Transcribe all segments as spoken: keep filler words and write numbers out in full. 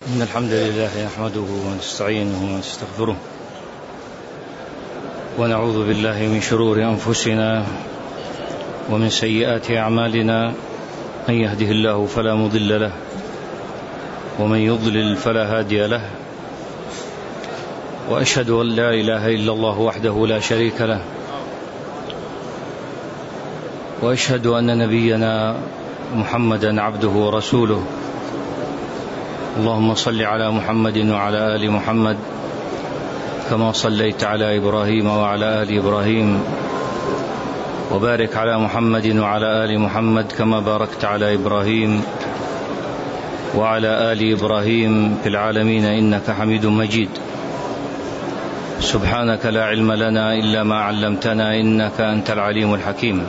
إن الحمد لله نحمده ونستعينه ونستغفره ونعوذ بالله من شرور أنفسنا ومن سيئات أعمالنا. من يهده الله فلا مضل له ومن يضلل فلا هادي له، وأشهد أن لا إله إلا الله وحده لا شريك له، وأشهد أن نبينا محمدا عبده ورسوله. اللهم صل على محمد وعلى آل محمد كما صليت على إبراهيم وعلى آل إبراهيم، وبارك على محمد وعلى آل محمد كما باركت على إبراهيم وعلى آل إبراهيم في العالمين إنك حميد مجيد. سبحانك لا علم لنا إلا ما علمتنا إنك أنت العليم الحكيم.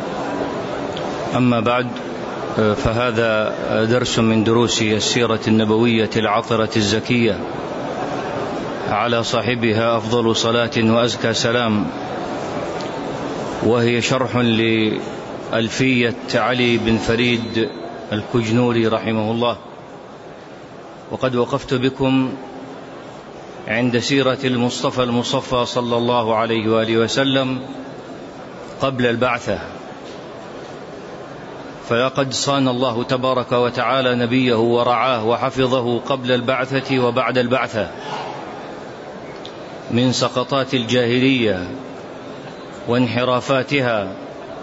أما بعد، فهذا درس من دروس السيرة النبوية العطرة الزكية، على صاحبها أفضل صلاة وأزكى سلام، وهي شرح لألفية علي بن فريد الكجنوري رحمه الله. وقد وقفت بكم عند سيرة المصطفى المصفى صلى الله عليه وآله وسلم قبل البعثة، فلقد صان الله تبارك وتعالى نبيه ورعاه وحفظه قبل البعثة وبعد البعثة من سقطات الجاهلية وانحرافاتها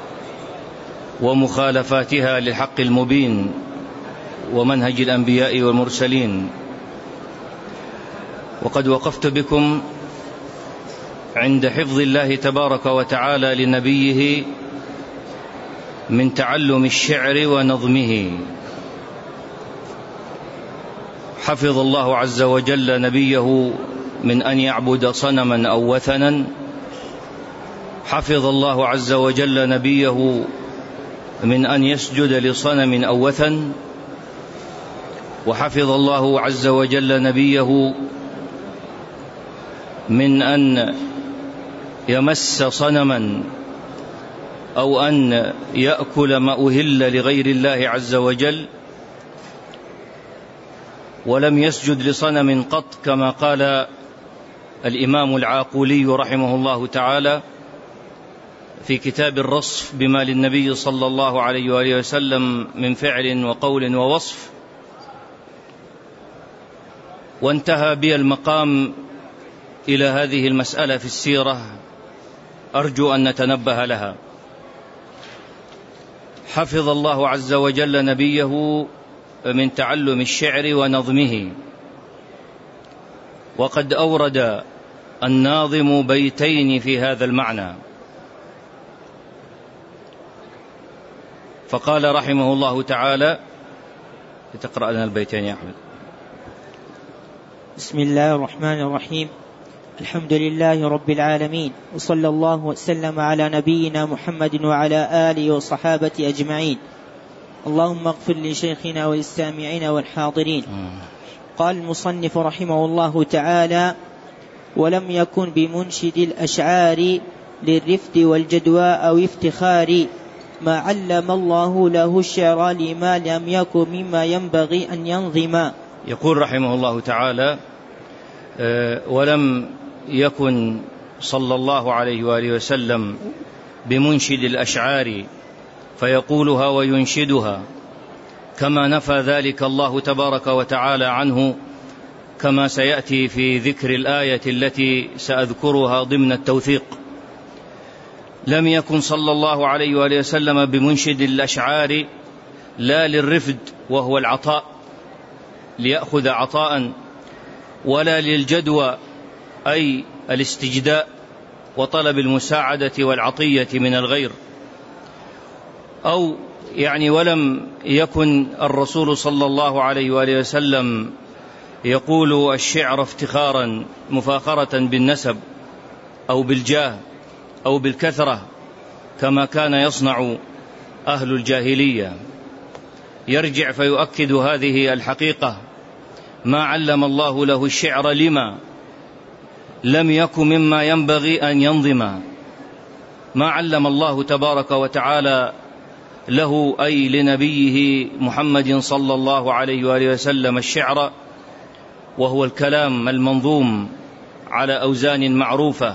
ومخالفاتها للحق المبين ومنهج الأنبياء والمرسلين. وقد وقفت بكم عند حفظ الله تبارك وتعالى لنبيه من تعلم الشعر ونظمه. حفظ الله عز وجل نبيه من أن يعبد صنما أو وثنا، حفظ الله عز وجل نبيه من أن يسجد لصنم أو وثن، وحفظ الله عز وجل نبيه من أن يمس صنما أو أن يأكل ما أهل لغير الله عز وجل، ولم يسجد لصنم قط، كما قال الإمام العاقولي رحمه الله تعالى في كتاب الرصف بما للنبي صلى الله عليه وآله وسلم من فعل وقول ووصف. وانتهى بي المقام إلى هذه المسألة في السيرة، أرجو أن نتنبه لها. حفظ الله عز وجل نبيه من تعلم الشعر ونظمه، وقد أورد الناظم بيتين في هذا المعنى، فقال رحمه الله تعالى: تقرأ لنا البيتين يا أحمد. بسم الله الرحمن الرحيم. الحمد لله رب العالمين، وصلى الله وسلم على نبينا محمد وعلى آله وصحابته أجمعين. اللهم اغفر لشيخنا والسامعين والحاضرين. قال المصنف رحمه الله تعالى: ولم يكن بمنشد الأشعار للرفد والجدوى أو افتخار، ما علم الله له الشعر لما لم يكن مما ينبغي أن ينظم. يقول رحمه الله تعالى: ولم يكن صلى الله عليه وآله وسلم بمنشد الأشعار فيقولها وينشدها، كما نفى ذلك الله تبارك وتعالى عنه، كما سيأتي في ذكر الآية التي سأذكرها ضمن التوثيق. لم يكن صلى الله عليه وآله وسلم بمنشد الأشعار، لا للرفد وهو العطاء ليأخذ عطاء، ولا للجدوى أي الاستجداء وطلب المساعدة والعطية من الغير، أو يعني ولم يكن الرسول صلى الله عليه وآله وسلم يقول الشعر افتخارا مفاخرة بالنسب أو بالجاه أو بالكثرة كما كان يصنع أهل الجاهلية. يرجع فيؤكد هذه الحقيقة: ما علم الله له الشعر لما لم يكن مما ينبغي أن ينظم. ما علم الله تبارك وتعالى له أي لنبيه محمد صلى الله عليه وآله وسلم الشعر وهو الكلام المنظوم على أوزان معروفة،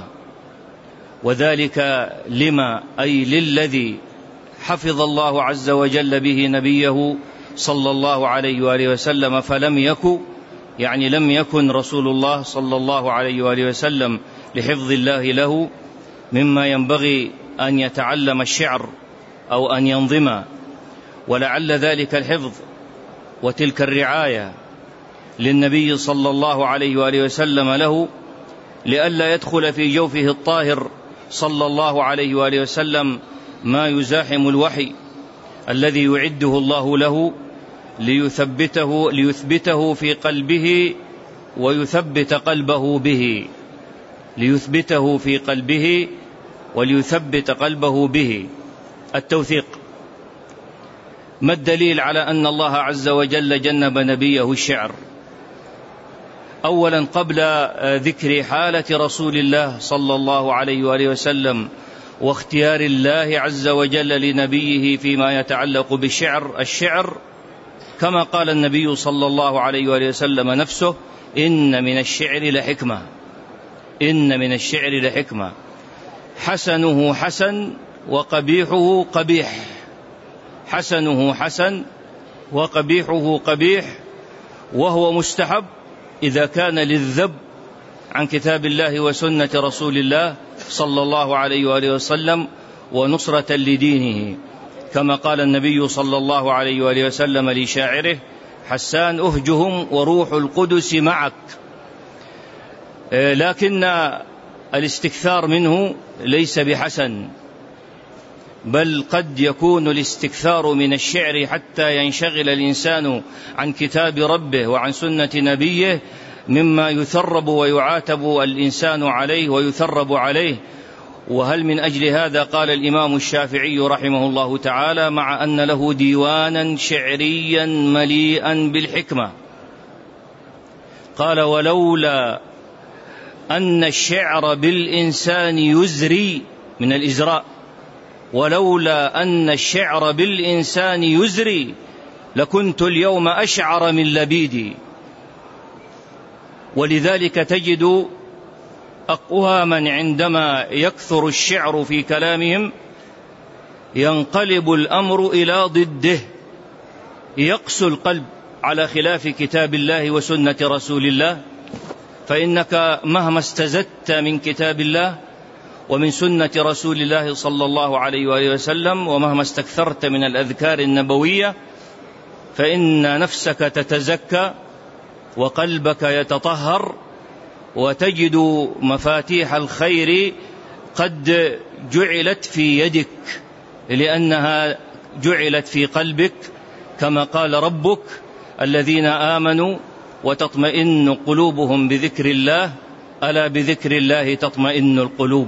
وذلك لما أي للذي حفظ الله عز وجل به نبيه صلى الله عليه وآله وسلم، فلم يكن يعني لم يكن رسول الله صلى الله عليه وآله وسلم لحفظ الله له مما ينبغي أن يتعلم الشعر أو أن ينظم، ولعل ذلك الحفظ وتلك الرعاية للنبي صلى الله عليه وآله وسلم له لئلا يدخل في جوفه الطاهر صلى الله عليه وآله وسلم ما يزاحم الوحي الذي يعده الله له ليثبته, ليثبته في قلبه ويثبت قلبه به ليثبته في قلبه وليثبت قلبه به. التوثيق. ما الدليل على أن الله عز وجل جنب نبيه الشعر؟ أولا، قبل ذكر حالة رسول الله صلى الله عليه وآله وسلم واختيار الله عز وجل لنبيه فيما يتعلق بالشعر، الشعر كما قال النبي صلى الله عليه وآله وسلم نفسه: إن من الشعر لحكمة إن من الشعر لحكمة حسنه حسن وقبيحه قبيح حسنه حسن وقبيحه قبيح، وهو مستحب إذا كان للذب عن كتاب الله وسنة رسول الله صلى الله عليه وآله وسلم ونصرة لدينه، كما قال النبي صلى الله عليه وآله وسلم لشاعره: حسان أهجهم وروح القدس معك. لكن الاستكثار منه ليس بحسن، بل قد يكون الاستكثار من الشعر حتى ينشغل الإنسان عن كتاب ربه وعن سنة نبيه مما يثرب ويعاتب الإنسان عليه ويثرب عليه. وهل من أجل هذا قال الإمام الشافعي رحمه الله تعالى: مع أن له ديوانا شعريا مليئا بالحكمة، قال: ولولا أن الشعر بالإنسان يزري من الإزراء ولولا أن الشعر بالإنسان يزري لكنت اليوم أشعر من لبيدي. ولذلك تجد أقواما عندما يكثر الشعر في كلامهم ينقلب الأمر إلى ضده، يقسو القلب على خلاف كتاب الله وسنة رسول الله. فإنك مهما استزدت من كتاب الله ومن سنة رسول الله صلى الله عليه وآله وسلم ومهما استكثرت من الأذكار النبوية فإن نفسك تتزكى وقلبك يتطهر، وتجد مفاتيح الخير قد جعلت في يدك لأنها جعلت في قلبك، كما قال ربك: الذين آمنوا وتطمئن قلوبهم بذكر الله ألا بذكر الله تطمئن القلوب.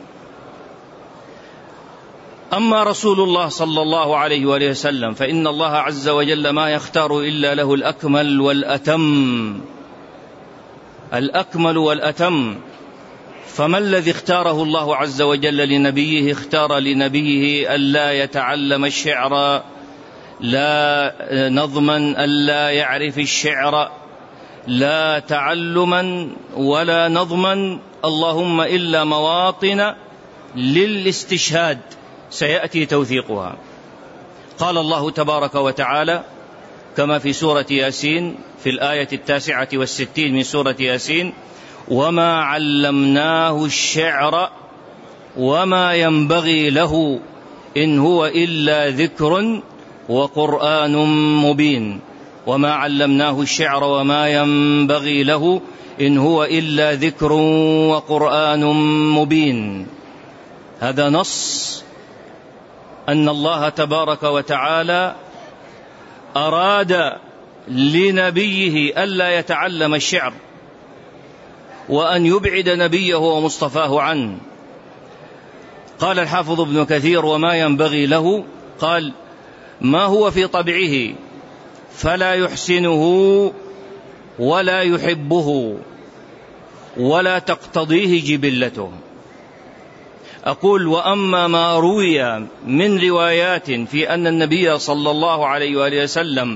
أما رسول الله صلى الله عليه وآله وسلم فإن الله عز وجل ما يختار إلا له الأكمل والأتم الأكمل والأتم. فما الذي اختاره الله عز وجل لنبيه؟ اختار لنبيه ألا يتعلم الشعر، لا نظما، ألا يعرف الشعر، لا تعلما ولا نظما، اللهم إلا مواطن للاستشهاد سيأتي توثيقها. قال الله تبارك وتعالى كما في سورة ياسين في الآية التاسعة والستين من سورة ياسين: وما علمناه الشعر وما ينبغي له إن هو إلا ذكر وقرآن مبين. وما علمناه الشعر وما ينبغي له إن هو إلا ذكر وقرآن مبين. هذا نص أن الله تبارك وتعالى أراد لنبيه ألا يتعلم الشعر وأن يبعد نبيه ومصطفاه عنه. قال الحافظ ابن كثير: وما ينبغي له، قال: ما هو في طبعه فلا يحسنه ولا يحبه ولا تقتضيه جبلته. أقول: وأما ما روي من روايات في أن النبي صلى الله عليه وآله وسلم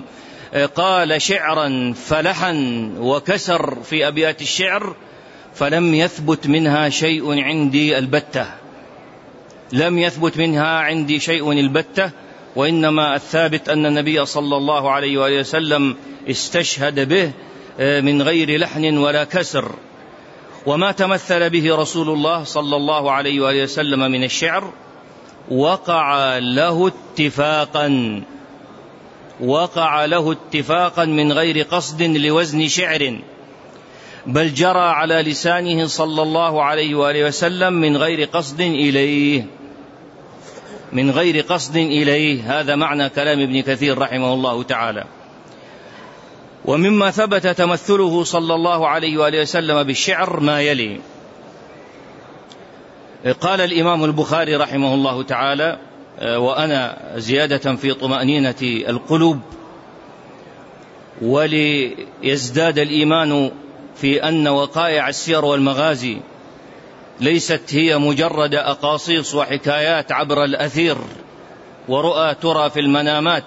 قال شعرا فلحن وكسر في أبيات الشعر، فلم يثبت منها شيء عندي البتة، لم يثبت منها عندي شيء البتة، وإنما الثابت أن النبي صلى الله عليه وآله وسلم استشهد به من غير لحن ولا كسر. وما تمثل به رسول الله صلى الله عليه وآله وسلم من الشعر وقع له اتفاقا وقع له اتفاقا من غير قصد لوزن شعر، بل جرى على لسانه صلى الله عليه وآله وسلم من غير قصد إليه من غير قصد إليه هذا معنى كلام ابن كثير رحمه الله تعالى. ومما ثبت تمثله صلى الله عليه وآله وسلم بالشعر ما يلي. قال الإمام البخاري رحمه الله تعالى، وأنا زيادة في طمأنينة القلوب وليزداد الإيمان في أن وقائع السير والمغازي ليست هي مجرد أقاصيص وحكايات عبر الأثير ورؤى ترى في المنامات،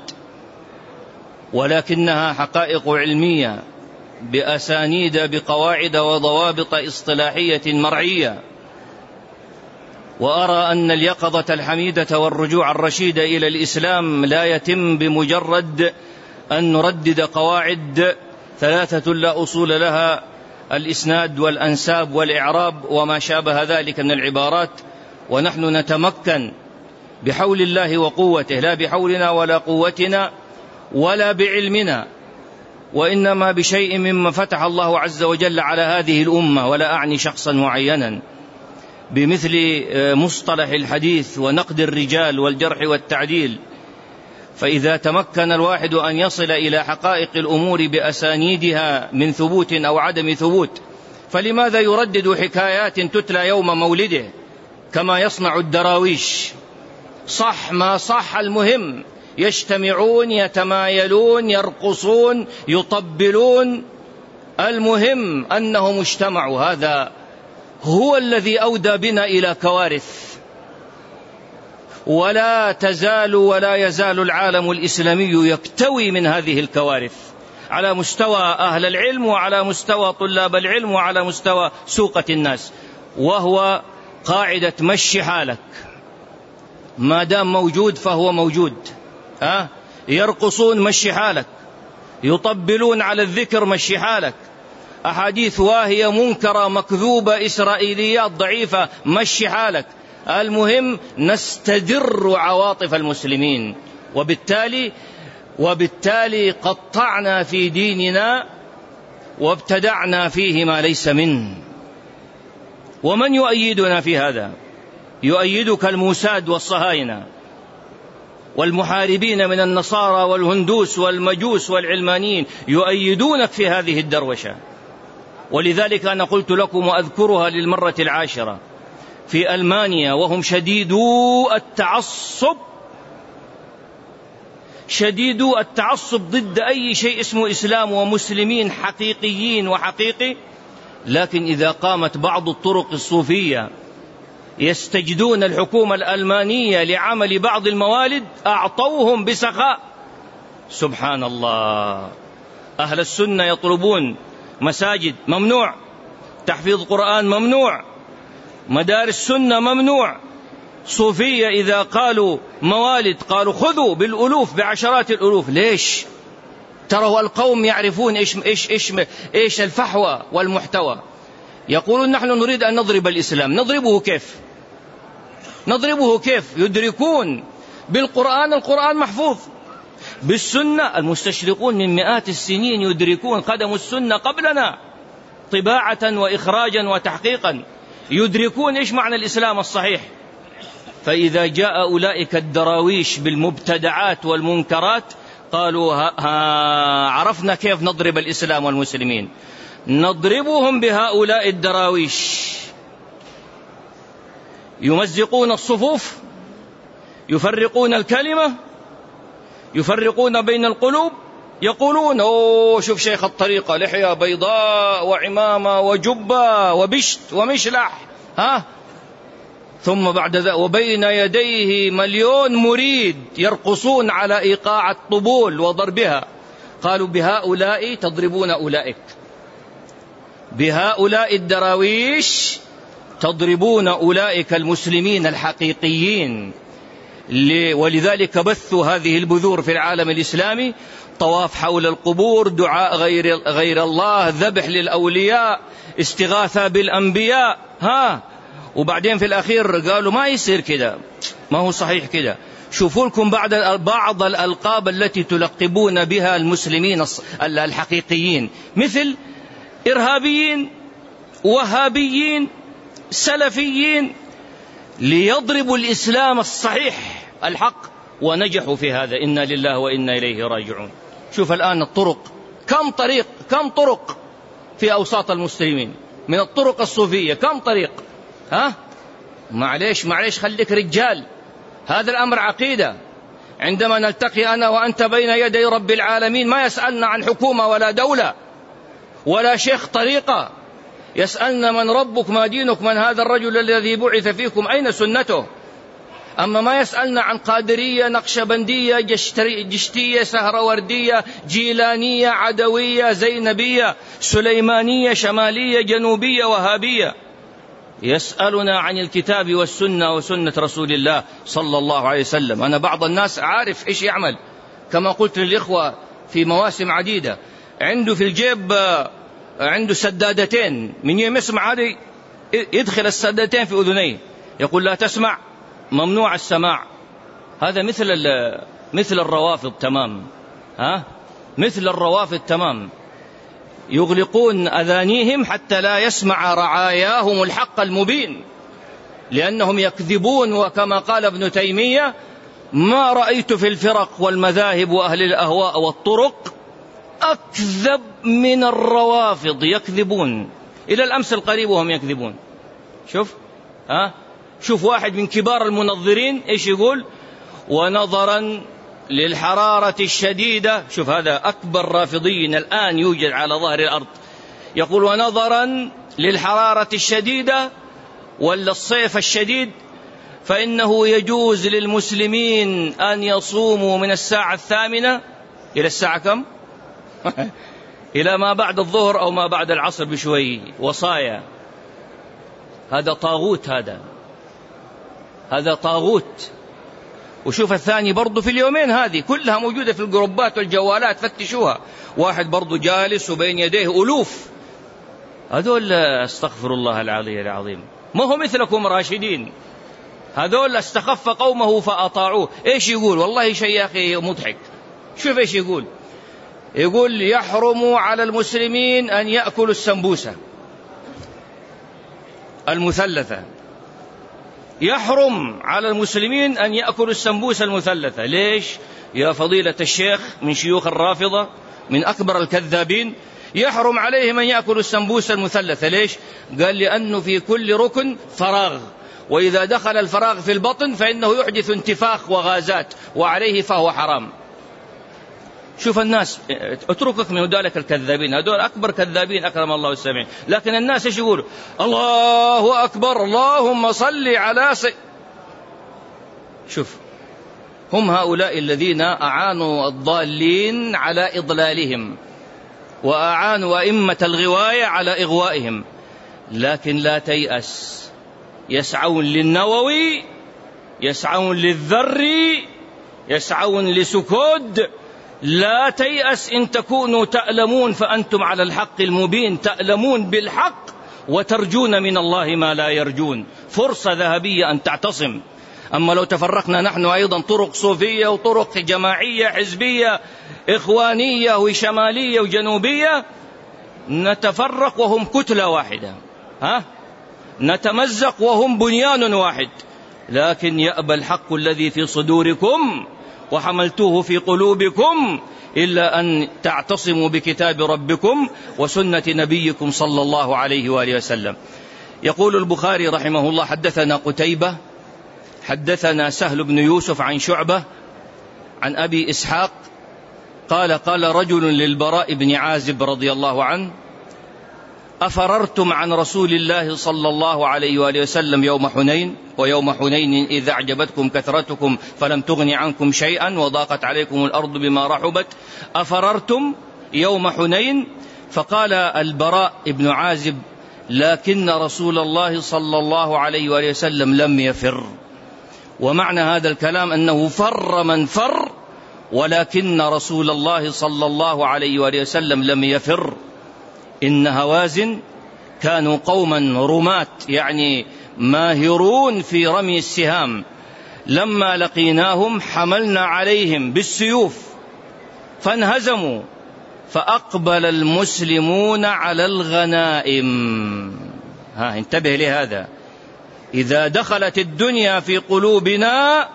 ولكنها حقائق علمية بأسانيد بقواعد وضوابط اصطلاحية مرعية. وأرى أن اليقظة الحميدة والرجوع الرشيد إلى الإسلام لا يتم بمجرد أن نردد قواعد ثلاثة لا أصول لها، الإسناد والأنساب والإعراب وما شابه ذلك من العبارات، ونحن نتمكن بحول الله وقوته، لا بحولنا ولا قوتنا ولا بعلمنا، وإنما بشيء مما فتح الله عز وجل على هذه الأمة، ولا أعني شخصا معينا، بمثل مصطلح الحديث ونقد الرجال والجرح والتعديل. فإذا تمكن الواحد أن يصل إلى حقائق الأمور بأسانيدها من ثبوت أو عدم ثبوت، فلماذا يردد حكايات تتلى يوم مولده كما يصنع الدراويش؟ صح ما صح، المهم يجتمعون يتمايلون يرقصون يطبلون، المهم أنهم اجتمعوا. هذا هو الذي أودى بنا إلى كوارث، ولا تزال ولا يزال العالم الإسلامي يكتوي من هذه الكوارث على مستوى أهل العلم وعلى مستوى طلاب العلم وعلى مستوى سوقة الناس، وهو قاعدة مشي حالك، ما دام موجود فهو موجود. ها؟ يرقصون مشي حالك، يطبلون على الذكر مشي حالك، أحاديث واهية منكرة مكذوبة إسرائيليات ضعيفة مشي حالك، المهم نستدر عواطف المسلمين، وبالتالي وبالتالي قطعنا في ديننا وابتدعنا فيه ما ليس منه. ومن يؤيدنا في هذا؟ يؤيدك الموساد والصهاينة والمحاربين من النصارى والهندوس والمجوس والعلمانيين، يؤيدونك في هذه الدروشة. ولذلك أنا قلت لكم وأذكرها للمرة العاشرة، في ألمانيا وهم شديدو التعصب شديدو التعصب ضد أي شيء اسمه إسلام ومسلمين حقيقيين وحقيقي، لكن إذا قامت بعض الطرق الصوفية يستجدون الحكومة الألمانية لعمل بعض الموالد أعطوهم بسخاء. سبحان الله. أهل السنة يطلبون مساجد ممنوع، تحفيظ قرآن ممنوع، مدارس سنة ممنوع، صوفية إذا قالوا موالد قالوا خذوا بالألوف بعشرات الألوف. ليش؟ ترى القوم يعرفون إيش, إيش, إيش, إيش الفحوى والمحتوى. يقولون نحن نريد أن نضرب الإسلام. نضربه كيف؟ نضربه كيف؟ يدركون بالقرآن، القرآن محفوظ، بالسنة المستشرقون من مئات السنين يدركون قدم السنة قبلنا طباعة وإخراجا وتحقيقا، يدركون إيش معنى الإسلام الصحيح. فإذا جاء أولئك الدراويش بالمبتدعات والمنكرات قالوا ها ها عرفنا كيف نضرب الإسلام والمسلمين، نضربهم بهؤلاء الدراويش. يمزقون الصفوف، يفرقون الكلمة، يفرقون بين القلوب، يقولون أوه شوف شيخ الطريقة لحية بيضاء وعمامة وجبة وبشت ومشلح، ها، ثم بعد ذلك وبين يديه مليون مريد يرقصون على إيقاع الطبول وضربها. قالوا بهؤلاء تضربون أولئك، بهؤلاء الدراويش تضربون أولئك المسلمين الحقيقيين. ولذلك بثوا هذه البذور في العالم الإسلامي: طواف حول القبور، دعاء غير, غير الله، ذبح للأولياء، استغاثة بالأنبياء. ها وبعدين في الأخير قالوا ما يصير كده، ما هو صحيح كده. شوفوا لكم بعد بعض الألقاب التي تلقبون بها المسلمين الحقيقيين، مثل إرهابيين، وهابيين، سلفيين، ليضربوا الإسلام الصحيح الحق، ونجحوا في هذا. إنا لله وإنا إليه راجعون. شوف الآن الطرق، كم طريق كم طرق في أوساط المسلمين من الطرق الصوفية، كم طريق. ها معليش معليش خليك رجال، هذا الأمر عقيدة. عندما نلتقي أنا وأنت بين يدي رب العالمين ما يسألنا عن حكومة ولا دولة ولا شيخ طريقة، يسألنا من ربك، ما دينك، من هذا الرجل الذي بعث فيكم، أين سنته. أما ما يسألنا عن قادرية، نقشبندية، جشتية، سهروردية، جيلانية، عدوية، زينبية، سليمانية، شمالية، جنوبية، وهابية. يسألنا عن الكتاب والسنة وسنة رسول الله صلى الله عليه وسلم. أنا بعض الناس عارف إيش يعمل، كما قلت للإخوة في مواسم عديدة، عنده في الجيب عنده سدادتين، من يوم يسمع هذه يدخل السدادتين في أذنيه، يقول لا تسمع، ممنوع السماع. هذا مثل مثل الروافض تمام. ها مثل الروافض تمام، يغلقون أذانيهم حتى لا يسمع رعاياهم الحق المبين، لأنهم يكذبون. وكما قال ابن تيمية: ما رأيت في الفرق والمذاهب وأهل الأهواء والطرق أكذب من الروافض، يكذبون إلى الأمس القريب وهم يكذبون. شوف ها شوف واحد من كبار المنظرين إيش يقول: ونظرا للحرارة الشديدة، شوف هذا أكبر رافضي الآن يوجد على ظهر الأرض، يقول: ونظرا للحرارة الشديدة ولا الصيف الشديد، فإنه يجوز للمسلمين أن يصوموا من الساعة الثامنة إلى الساعة كم؟ إلى ما بعد الظهر أو ما بعد العصر بشوي، وصايا. هذا طاغوت، هذا هذا طاغوت. وشوف الثاني برضو في اليومين هذه كلها موجودة في الجروبات والجوالات، فتشوها، واحد برضو جالس وبين يديه ألوف. هذول استغفر الله العلي العظيم، ما هو مثلكم راشدين، هذول استخف قومه فأطاعوه. إيش يقول؟ والله شيء يا أخي مضحك. شوف إيش يقول: يقول: يحرم على المسلمين أن يأكلوا السمبوسة المثلثة، يحرم على المسلمين أن يأكلوا السمبوسة المثلثة. ليش يا فضيلة الشيخ؟ من شيوخ الرافضة، من أكبر الكذابين، يحرم عليهم أن يأكلوا السمبوسة المثلثة. ليش؟ قال: لأنه في كل ركن فراغ، وإذا دخل الفراغ في البطن فإنه يحدث انتفاخ وغازات، وعليه فهو حرام. شوف الناس، اتركك من ذلك الكذابين، هذول أكبر كذابين أكرم الله السامعين. لكن الناس ايش يقولوا؟ الله أكبر، اللهم صل على سي... شوف، هم هؤلاء الذين أعانوا الضالين على إضلالهم، وأعانوا أئمة الغواية على إغوائهم. لكن لا تيأس، يسعون للنووي، يسعون للذري، يسعون لسكود. لا تيأس إن تكونوا تألمون فأنتم على الحق المبين، تألمون بالحق وترجون من الله ما لا يرجون. فرصة ذهبية أن تعتصم. أما لو تفرقنا نحن أيضا طرق صوفية وطرق جماعية حزبية إخوانية وشمالية وجنوبية، نتفرق وهم كتلة واحدة، ها؟ نتمزق وهم بنيان واحد. لكن يأبى الحق الذي في صدوركم وحملتوه في قلوبكم إلا أن تعتصموا بكتاب ربكم وسنة نبيكم صلى الله عليه وآله وسلم. يقول البخاري رحمه الله: حدثنا قتيبة حدثنا سهل بن يوسف عن شعبة عن أبي إسحاق قال: قال رجل للبراء بن عازب رضي الله عنه: أفررتم عن رسول الله صلى الله عليه وآله وسلم يوم حنين ويوم حنين إذا أعجبتكم كثرتكم فلم تغن عنكم شيئا وضاقت عليكم الأرض بما رحبت أفررتم يوم حنين؟ فقال البراء بن عازب لكن رسول الله صلى الله عليه وآله وسلم لم يفر. ومعنى هذا الكلام أنه فر من فر، ولكن رسول الله صلى الله عليه وآله وسلم لم يفر. إن هوازن كانوا قوما رماة، يعني ماهرون في رمي السهام، لما لقيناهم حملنا عليهم بالسيوف فانهزموا، فأقبل المسلمون على الغنائم. ها انتبه لهذا، إذا دخلت الدنيا في قلوبنا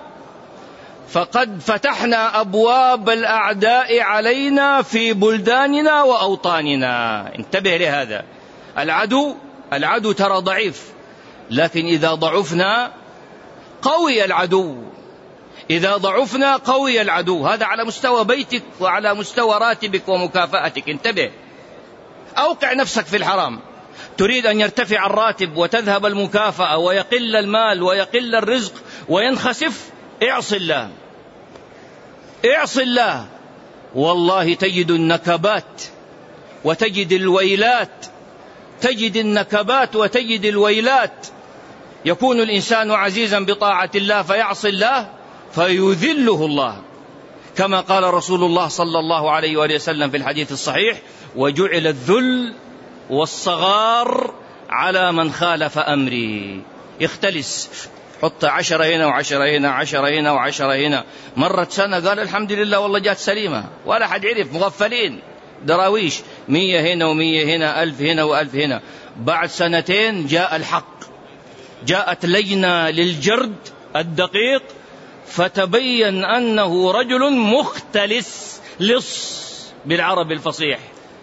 فقد فتحنا أبواب الأعداء علينا في بلداننا وأوطاننا. انتبه لهذا، العدو العدو ترى ضعيف، لكن إذا ضعفنا قوي العدو، إذا ضعفنا قوي العدو. هذا على مستوى بيتك وعلى مستوى راتبك ومكافأتك. انتبه، أوقع نفسك في الحرام. تريد أن يرتفع الراتب وتذهب المكافأة ويقل المال ويقل الرزق وينخسف، اعص الله، اعص الله، والله تجد النكبات وتجد الويلات، تجد النكبات وتجد الويلات. يكون الإنسان عزيزا بطاعة الله فيعصي الله فيذله الله، كما قال رسول الله صلى الله عليه وآله وسلم في الحديث الصحيح: وجعل الذل والصغار على من خالف أمري. يختلس، حط عشرة هنا وعشرة هنا، عشرة هنا وعشرة هنا. مرت سنة قال الحمد لله والله جات سليمة، ولا حد عرف، مغفلين دراويش، مية هنا ومية هنا، ألف هنا وألف هنا. بعد سنتين جاء الحق، جاءت لجنة للجرد الدقيق فتبين أنه رجل مختلس، لص بالعربي الفصيح.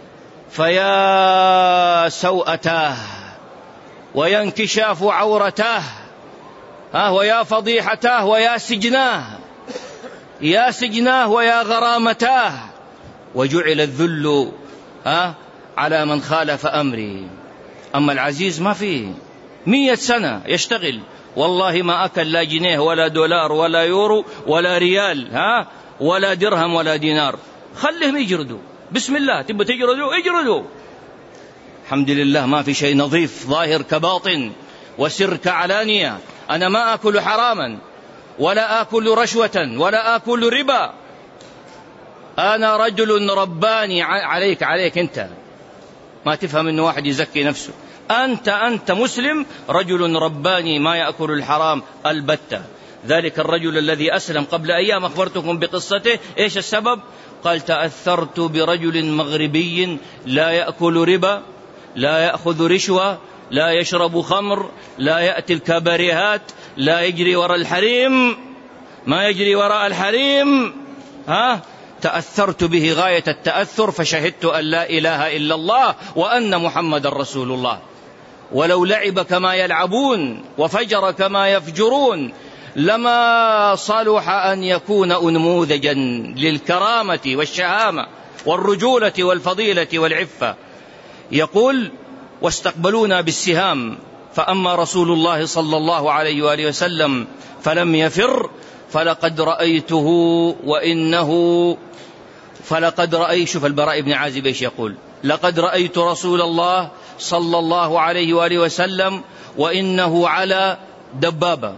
فيا سوءتاه ويا انكشاف عورتاه، ها ويا فضيحتاه ويا سجناه، يا سجناه ويا غرامتاه. وجعل الذل ها على من خالف أمري. أما العزيز ما فيه، مية سنة يشتغل والله ما أكل لا جنيه ولا دولار ولا يورو ولا ريال، ها ولا درهم ولا دينار. خليهم يجردوا، بسم الله، تبوا تجردوا اجردوا. الحمد لله ما في شيء نظيف ظاهر كباطن وسر كعلانية. أنا ما أكل حراما ولا أكل رشوة ولا أكل ربا، أنا رجل رباني. عليك عليك أنت ما تفهم أنه واحد يزكي نفسه. أنت أنت مسلم رجل رباني ما يأكل الحرام البتة. ذلك الرجل الذي أسلم قبل أيام أخبرتكم بقصته، إيش السبب؟ قال: تأثرت برجل مغربي لا يأكل ربا، لا يأخذ رشوة، لا يشرب خمر، لا يأتي الكباريهات، لا يجري وراء الحريم، ما يجري وراء الحريم. ها تأثرت به غاية التأثر، فشهدت أن لا إله إلا الله وأن محمد رسول الله. ولو لعب كما يلعبون وفجر كما يفجرون لما صلح أن يكون أنموذجا للكرامة والشهامة والرجولة والفضيلة والعفة. يقول: واستقبلونا بالسهام، فأما رسول الله صلى الله عليه وآله وسلم فلم يفر، فلقد رأيته وإنه فلقد رأيت. شوف البراء بن عازب ايش يقول: لقد رأيت رسول الله صلى الله عليه وآله وسلم وإنه على دبابة.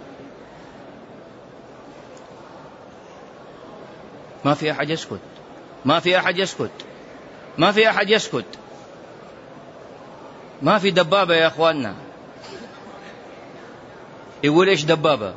ما في أحد يسكت، ما في أحد يسكت، ما في أحد يسكت. ما في دبابة يا أخواننا. يقول إيش دبابة؟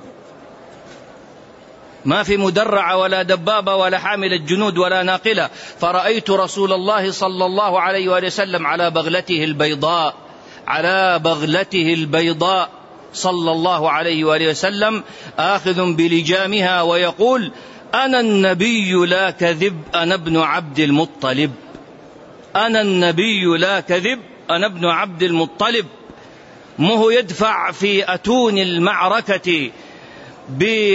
ما في مدرعة ولا دبابة ولا حاملة جنود ولا ناقلة. فرأيت رسول الله صلى الله عليه وآله وسلم على بغلته البيضاء، على بغلته البيضاء صلى الله عليه وآله وسلم، آخذ بلجامها ويقول: أنا النبي لا كذب، أنا ابن عبد المطلب، أنا النبي لا كذب، أنا ابن عبد المطلب. مه يدفع في أتون المعركة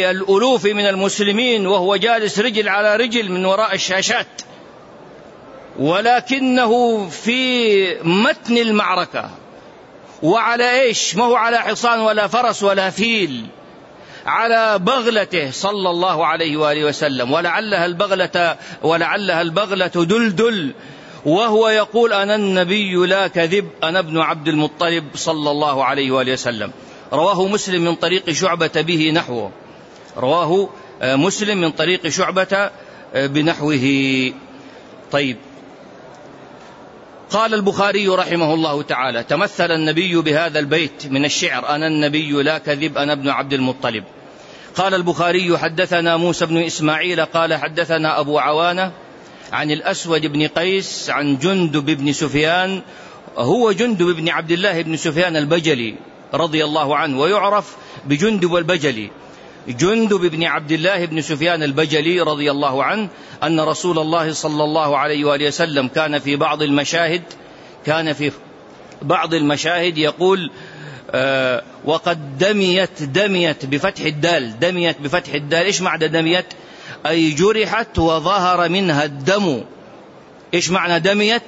بالألوف من المسلمين وهو جالس رجل على رجل من وراء الشاشات، ولكنه في متن المعركة، وعلى إيش؟ ما هو على حصان ولا فرس ولا فيل، على بغلته صلى الله عليه وآله وسلم، ولعلها البغلة ولعلها البغلة دلدل، وهو يقول أنا النبي لا كذب، أنا ابن عبد المطلب صلى الله عليه وآله وسلم. رواه مسلم من طريق شعبة به نحوه، رواه مسلم من طريق شعبة بنحوه. طيب، قال البخاري رحمه الله تعالى: تمثل النبي بهذا البيت من الشعر: أنا النبي لا كذب، أنا ابن عبد المطلب. قال البخاري: حدثنا موسى بن إسماعيل قال حدثنا أبو عوانة عن الأسود بن قيس عن جندب بن سفيان، هو جندب بن عبد الله بن سفيان البجلي رضي الله عنه، ويعرف بجندب البجلي، جندب بن عبد الله بن سفيان البجلي رضي الله عنه، أن رسول الله صلى الله عليه وآله وسلم كان في بعض المشاهد كان في بعض المشاهد يقول: آه وقد دميت دميت بفتح الدال دميت بفتح الدال إيش معنى دميت؟ أي جرحت وظهر منها الدم. إيش معنى دميت؟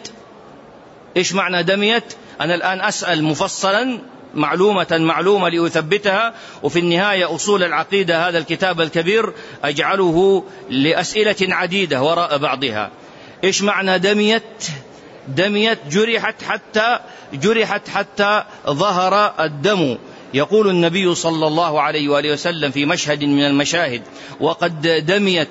إيش معنى دميت؟ أنا الآن أسأل مفصلا معلومة معلومة لأثبتها، وفي النهاية أصول العقيدة هذا الكتاب الكبير أجعله لأسئلة عديدة وراء بعضها. إيش معنى دميت؟ دميت جرحت حتى جرحت حتى ظهر الدم. يقول النبي صلى الله عليه وآله وسلم في مشهد من المشاهد: وقد دميت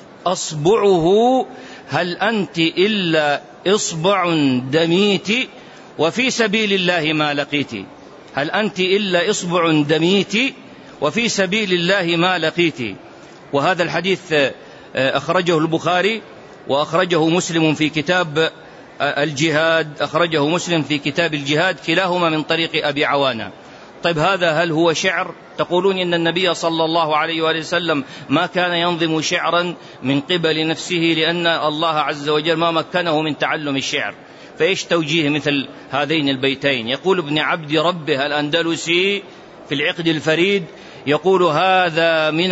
أصبعه، هل أنت إلا إصبع دميت وفي سبيل الله ما لقيت. هل أنت إلا إصبع دميت وفي سبيل الله ما لقيت. وهذا الحديث أخرجه البخاري وأخرجه مسلم في كتاب الجهاد أخرجه مسلم في كتاب الجهاد، كلاهما من طريق أبي عوانة. طيب، هذا هل هو شعر؟ تقولون إن النبي صلى الله عليه وآله وسلم ما كان ينظم شعرا من قبل نفسه، لأن الله عز وجل ما مكنه من تعلم الشعر. فإيش توجيه مثل هذين البيتين؟ يقول ابن عبد ربه الأندلسي في العقد الفريد، يقول: هذا من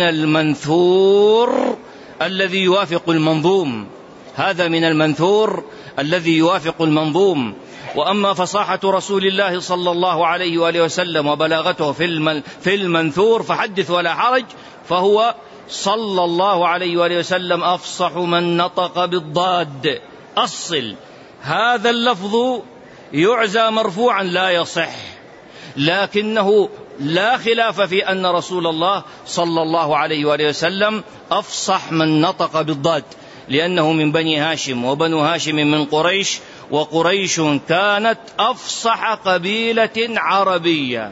المنثور الذي يوافق المنظوم، هذا من المنثور الذي يوافق المنظوم. وأما فصاحة رسول الله صلى الله عليه وآله وسلم وبلاغته في المنثور فحدث ولا حرج، فهو صلى الله عليه وآله وسلم أفصح من نطق بالضاد. أصل هذا اللفظ يعزى مرفوعا لا يصح، لكنه لا خلاف في أن رسول الله صلى الله عليه وآله وسلم أفصح من نطق بالضاد، لأنه من بني هاشم، وبنو هاشم من قريش، وقريش كانت أفصح قبيلة عربية،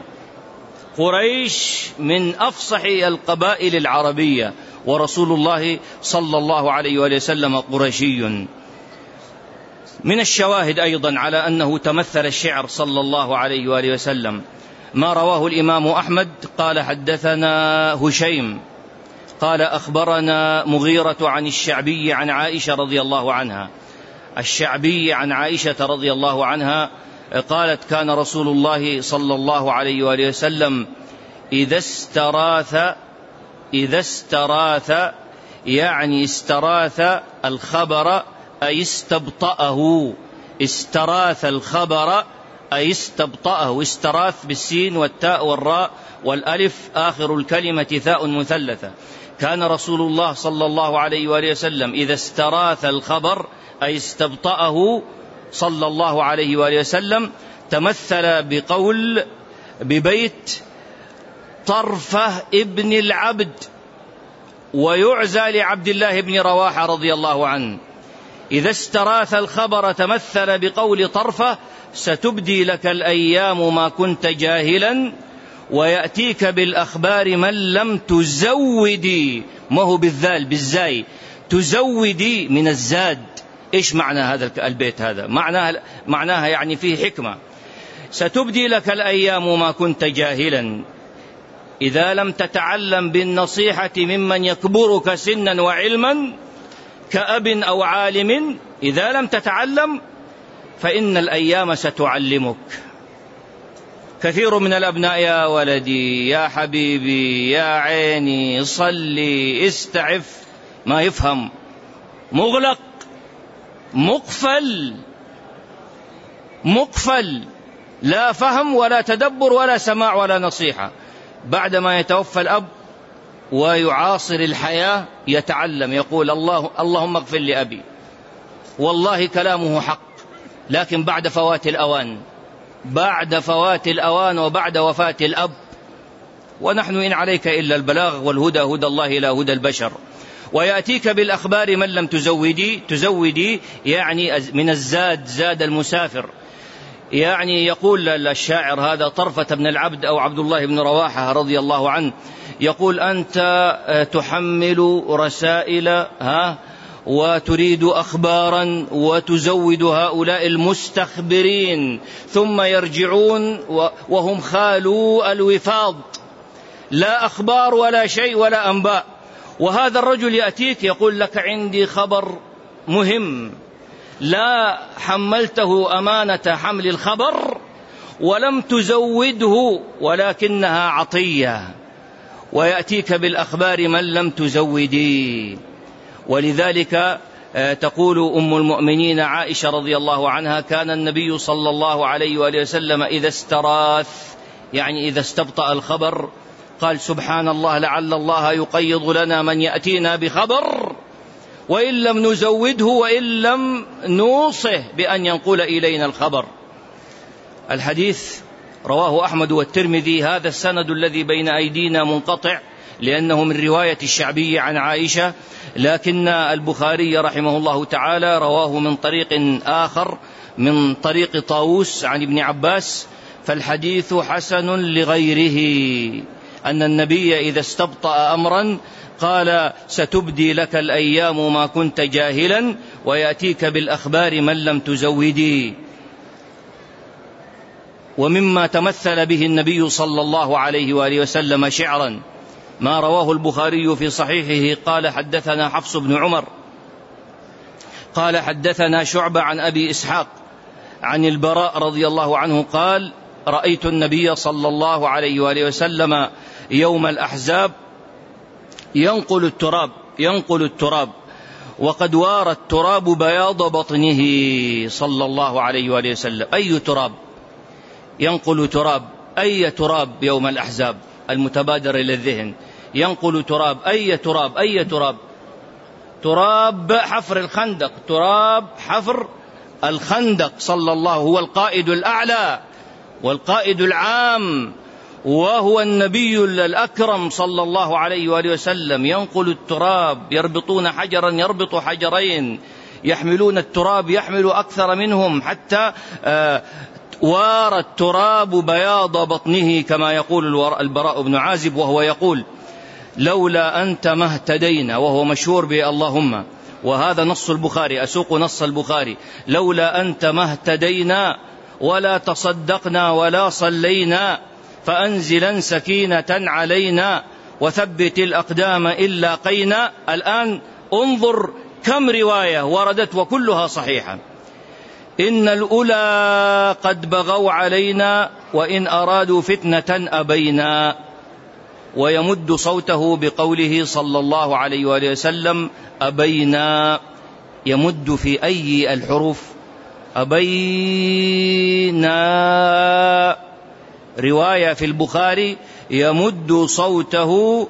قريش من أفصح القبائل العربية، ورسول الله صلى الله عليه وآله وسلم قرشي. من الشواهد أيضا على أنه تمثل الشعر صلى الله عليه وآله وسلم ما رواه الإمام أحمد قال: حدثنا هشيم قال: أخبرنا مغيرة عن الشعبي عن عائشة رضي الله عنها. الشعبي عن عائشة رضي الله عنها قالت: كان رسول الله صلى الله عليه وآله وسلم إذا استراث إذا استراث يعني استراث الخبر أي استبطأه، استراث الخبر أي استبطأه، استراث بالسين والتاء والراء والألف آخر الكلمة ثاء مثلثة. كان رسول الله صلى الله عليه وآله وسلم إذا استراث الخبر أي استبطأه صلى الله عليه وآله وسلم تمثل بقول ببيت طرفة ابن العبد، ويعزى لعبد الله بن رواحة رضي الله عنه. إذا استراث الخبر تمثل بقول طرفة: ستبدي لك الأيام ما كنت جاهلا ويأتيك بالأخبار من لم تزودي، ما هو بالذال بالزاي، تزودي من الزاد. إيش معنى هذا البيت؟ هذا معناها, معناها يعني فيه حكمة. ستبدي لك الأيام ما كنت جاهلا، إذا لم تتعلم بالنصيحة ممن يكبرك سنا وعلما كأب أو عالم، إذا لم تتعلم فإن الأيام ستعلمك. كثير من الأبناء: يا ولدي، يا حبيبي، يا عيني، صلي، استعف، ما يفهم، مغلق، مقفل مقفل، لا فهم ولا تدبر ولا سماع ولا نصيحة. بعدما يتوفى الأب ويعاصر الحياة يتعلم، يقول الله اللهم اغفر لأبي، والله كلامه حق، لكن بعد فوات الأوان، بعد فوات الأوان وبعد وفاة الأب. ونحن إن عليك إلا البلاغ، والهدى هدى الله لا هدى البشر. ويأتيك بالأخبار من لم تزودي تزودي يعني من الزاد، زاد المسافر. يعني يقول الشاعر هذا طرفة بن العبد أو عبد الله بن رواحة رضي الله عنه، يقول أنت تحمل رسائل ها وتريد أخبارا وتزود هؤلاء المستخبرين، ثم يرجعون وهم خالوا الوفاض، لا أخبار ولا شيء ولا أنباء. وهذا الرجل يأتيك يقول لك عندي خبر مهم، لا حملته أمانة حمل الخبر ولم تزوده ولكنها عطية، ويأتيك بالأخبار من لم تزودي. ولذلك تقول أم المؤمنين عائشة رضي الله عنها: كان النبي صلى الله عليه وآله وسلم إذا استراث، يعني إذا استبطأ الخبر، قال سبحان الله لعل الله يقيض لنا من يأتينا بخبر وإن لم نزوده وإن لم نوصه بأن ينقل إلينا الخبر. الحديث رواه أحمد والترمذي. هذا السند الذي بين أيدينا منقطع لأنه من رواية الشعبي عن عائشة، لكن البخاري رحمه الله تعالى رواه من طريق آخر من طريق طاووس عن ابن عباس، فالحديث حسن لغيره، أن النبي إذا استبطأ أمرا قال ستبدي لك الأيام ما كنت جاهلا ويأتيك بالأخبار من لم تزودي. ومما تمثل به النبي صلى الله عليه وآله وسلم شعرا ما رواه البخاري في صحيحه قال حدثنا حفص بن عمر قال حدثنا شعبة عن أبي إسحاق عن البراء رضي الله عنه قال: رأيت النبي صلى الله عليه وآله وسلم يوم الأحزاب ينقل التراب ينقل التراب وقد وار التراب بياض بطنه صلى الله عليه وآله وسلم. أي تراب ينقل تراب؟ أي تراب يوم الأحزاب؟ المتبادر إلى الذهن ينقل تراب، أي تراب؟ أي تراب؟ تراب حفر الخندق، تراب حفر الخندق صلى الله، هو القائد الأعلى والقائد العام وهو النبي الأكرم صلى الله عليه وآله وسلم. ينقل التراب، يربطون حجرا يربط حجرين، يحملون التراب يحمل أكثر منهم، حتى آه وار التراب بياض بطنه كما يقول البراء بن عازب، وهو يقول: لولا أنت ما اهتدينا، وهو مشهور باللهم، وهذا نص البخاري، أسوق نص البخاري: لولا أنت ما اهتدينا ولا تصدقنا ولا صلينا فأنزلا سكينة علينا وثبت الأقدام إلا قينا. الآن انظر كم رواية وردت وكلها صحيحة. إن الأولى قد بغوا علينا وإن أرادوا فتنة أبينا. ويمد صوته بقوله صلى الله عليه وآله وسلم أبينا، يمد في أي الحروف؟ أبينا. رواية في البخاري يمد صوته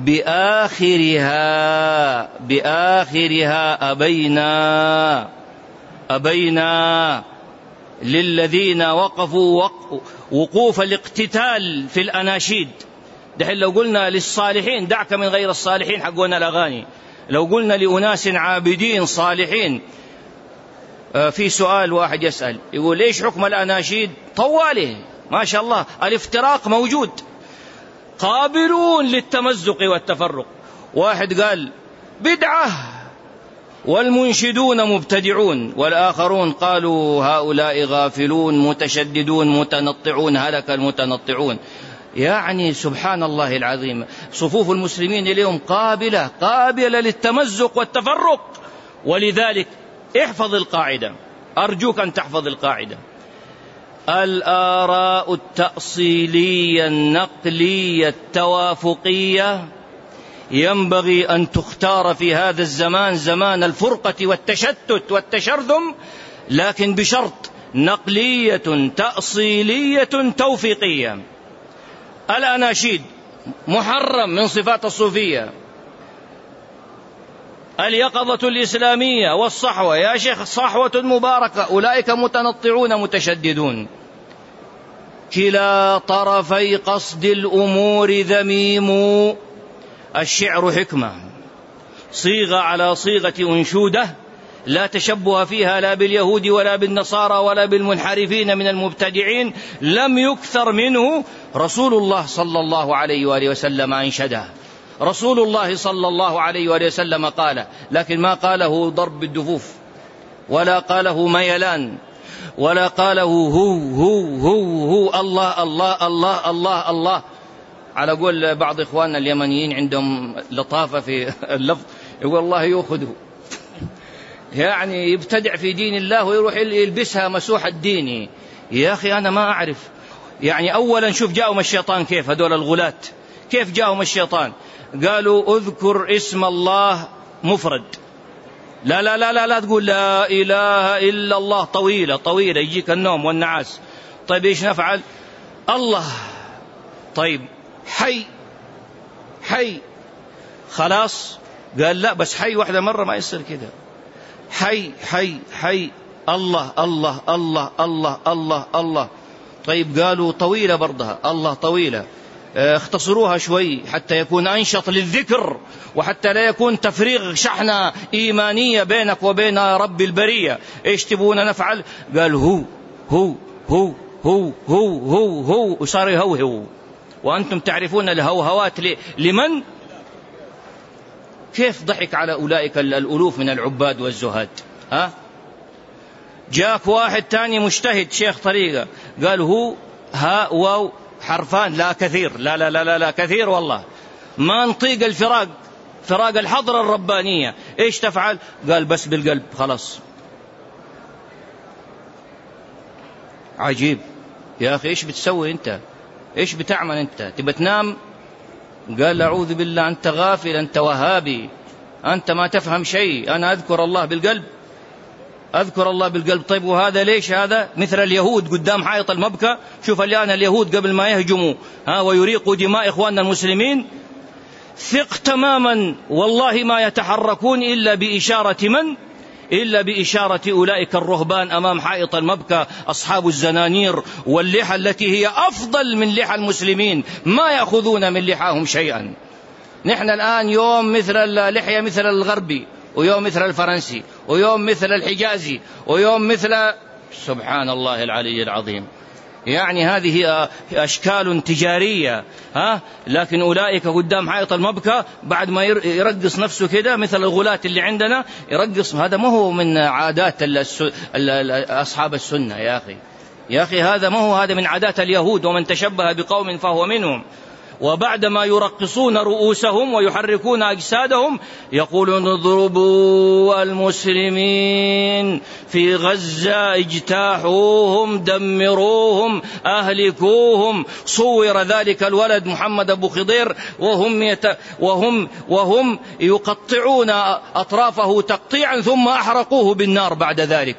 بآخرها بآخرها أبينا أبينا للذين وقفوا وقوف الاقتتال في الأناشيد. دحين لو قلنا للصالحين، دعك من غير الصالحين حقونا الأغاني، لو قلنا لأناس عابدين صالحين. في سؤال واحد يسأل يقول: ليش حكم الأناشيد طواله؟ ما شاء الله الافتراق موجود، قابلون للتمزق والتفرق. واحد قال بدعة والمنشدون مبتدعون، والآخرون قالوا هؤلاء غافلون متشددون متنطعون، هلك المتنطعون. يعني سبحان الله العظيم، صفوف المسلمين اليوم قابلة قابلة للتمزق والتفرق. ولذلك احفظ القاعدة، أرجوك أن تحفظ القاعدة: الآراء التأصيلية النقلية التوافقية ينبغي أن تختار في هذا الزمان زمان الفرقة والتشتت والتشرذم، لكن بشرط: نقلية تأصيلية توفيقية. الأناشيد محرم من صفات الصوفية. اليقظة الإسلامية والصحوة، يا شيخ صحوة مباركة، أولئك متنطعون متشددون. كلا طرفي قصد الأمور ذميم. الشعر حكمة صيغة على صيغة أنشودة، لا تشبه فيها لا باليهود ولا بالنصارى ولا بالمنحرفين من المبتدعين، لم يكثر منه. رسول الله صلى الله عليه وآله وسلم أنشده، رسول الله صلى الله عليه وآله وسلم قال، لكن ما قاله ضرب بالدفوف، ولا قاله ميلان، ولا قاله هو هو هو هو الله الله الله الله الله، على قول بعض إخواننا اليمنيين عندهم لطافة في اللفظ، يقول الله يأخذه، يعني يبتدع في دين الله ويروح يلبسها مسوح الديني. يا أخي أنا ما أعرف، يعني أولا شوف جاءهم الشيطان كيف، هذول الغلاة كيف جاءهم الشيطان؟ قالوا اذكر اسم الله مفرد، لا لا لا لا, لا تقول لا إله إلا الله طويلة طويلة يجيك النوم والنعاس. طيب إيش نفعل؟ الله. طيب حي حي، خلاص قال لا بس حي واحدة مرة ما يصير كده، حي حي حي الله الله الله الله الله الله. طيب قالوا طويلة برضها، الله طويلة، اختصروها شوي حتى يكون أنشط للذكر، وحتى لا يكون تفريغ شحنة إيمانية بينك وبين رب البرية. إيش تبون نفعل؟ قال هو هو هو هو هو هو هو وصار يهوهو، وأنتم تعرفون الهوهوات لمن؟ كيف ضحك على أولئك الألوف من العباد والزهاد. ها؟ جاك واحد تاني مجتهد شيخ طريقة قال هو ها واو حرفان، لا كثير، لا لا لا لا, لا كثير والله، ما نطيق الفراق، فراق الحضرة الربانية. إيش تفعل؟ قال بس بالقلب خلاص. عجيب يا أخي، إيش بتسوي أنت؟ إيش بتعمل أنت؟ تبى تنام؟ قال أعوذ بالله، أنت غافل، أنت وهابي، أنت ما تفهم شيء. أنا أذكر الله بالقلب، أذكر الله بالقلب. طيب وهذا ليش؟ هذا مثل اليهود قدام حائط المبكى. شوف الآن اليهود قبل ما يهجموا ها ويريقوا دماء إخواننا المسلمين، ثق تماما والله ما يتحركون إلا بإشارة من؟ إلا بإشارة أولئك الرهبان أمام حائط المبكى، أصحاب الزنانير واللحى التي هي أفضل من لحى المسلمين، ما يأخذون من لحاهم شيئا. نحن الآن يوم مثل اللحية مثل الغربي، ويوم مثل الفرنسي، ويوم مثل الحجازي، ويوم مثل سبحان الله العلي العظيم. يعني هذه أشكال تجارية، ها؟ لكن أولئك قدام حائط المبكى بعد ما يرقص نفسه كده مثل الغلاة اللي عندنا يرقص. هذا ما هو من عادات أصحاب السنة يا أخي، يا أخي هذا ما هو، هذا من عادات اليهود، ومن تشبه بقوم فهو منهم. وبعدما يرقصون رؤوسهم ويحركون أجسادهم يقولون اضربوا المسلمين في غزة، اجتاحوهم، دمروهم، أهلكوهم. صور ذلك الولد محمد أبو خضير وهم, يت... وهم, وهم يقطعون أطرافه تقطيعا ثم أحرقوه بالنار بعد ذلك.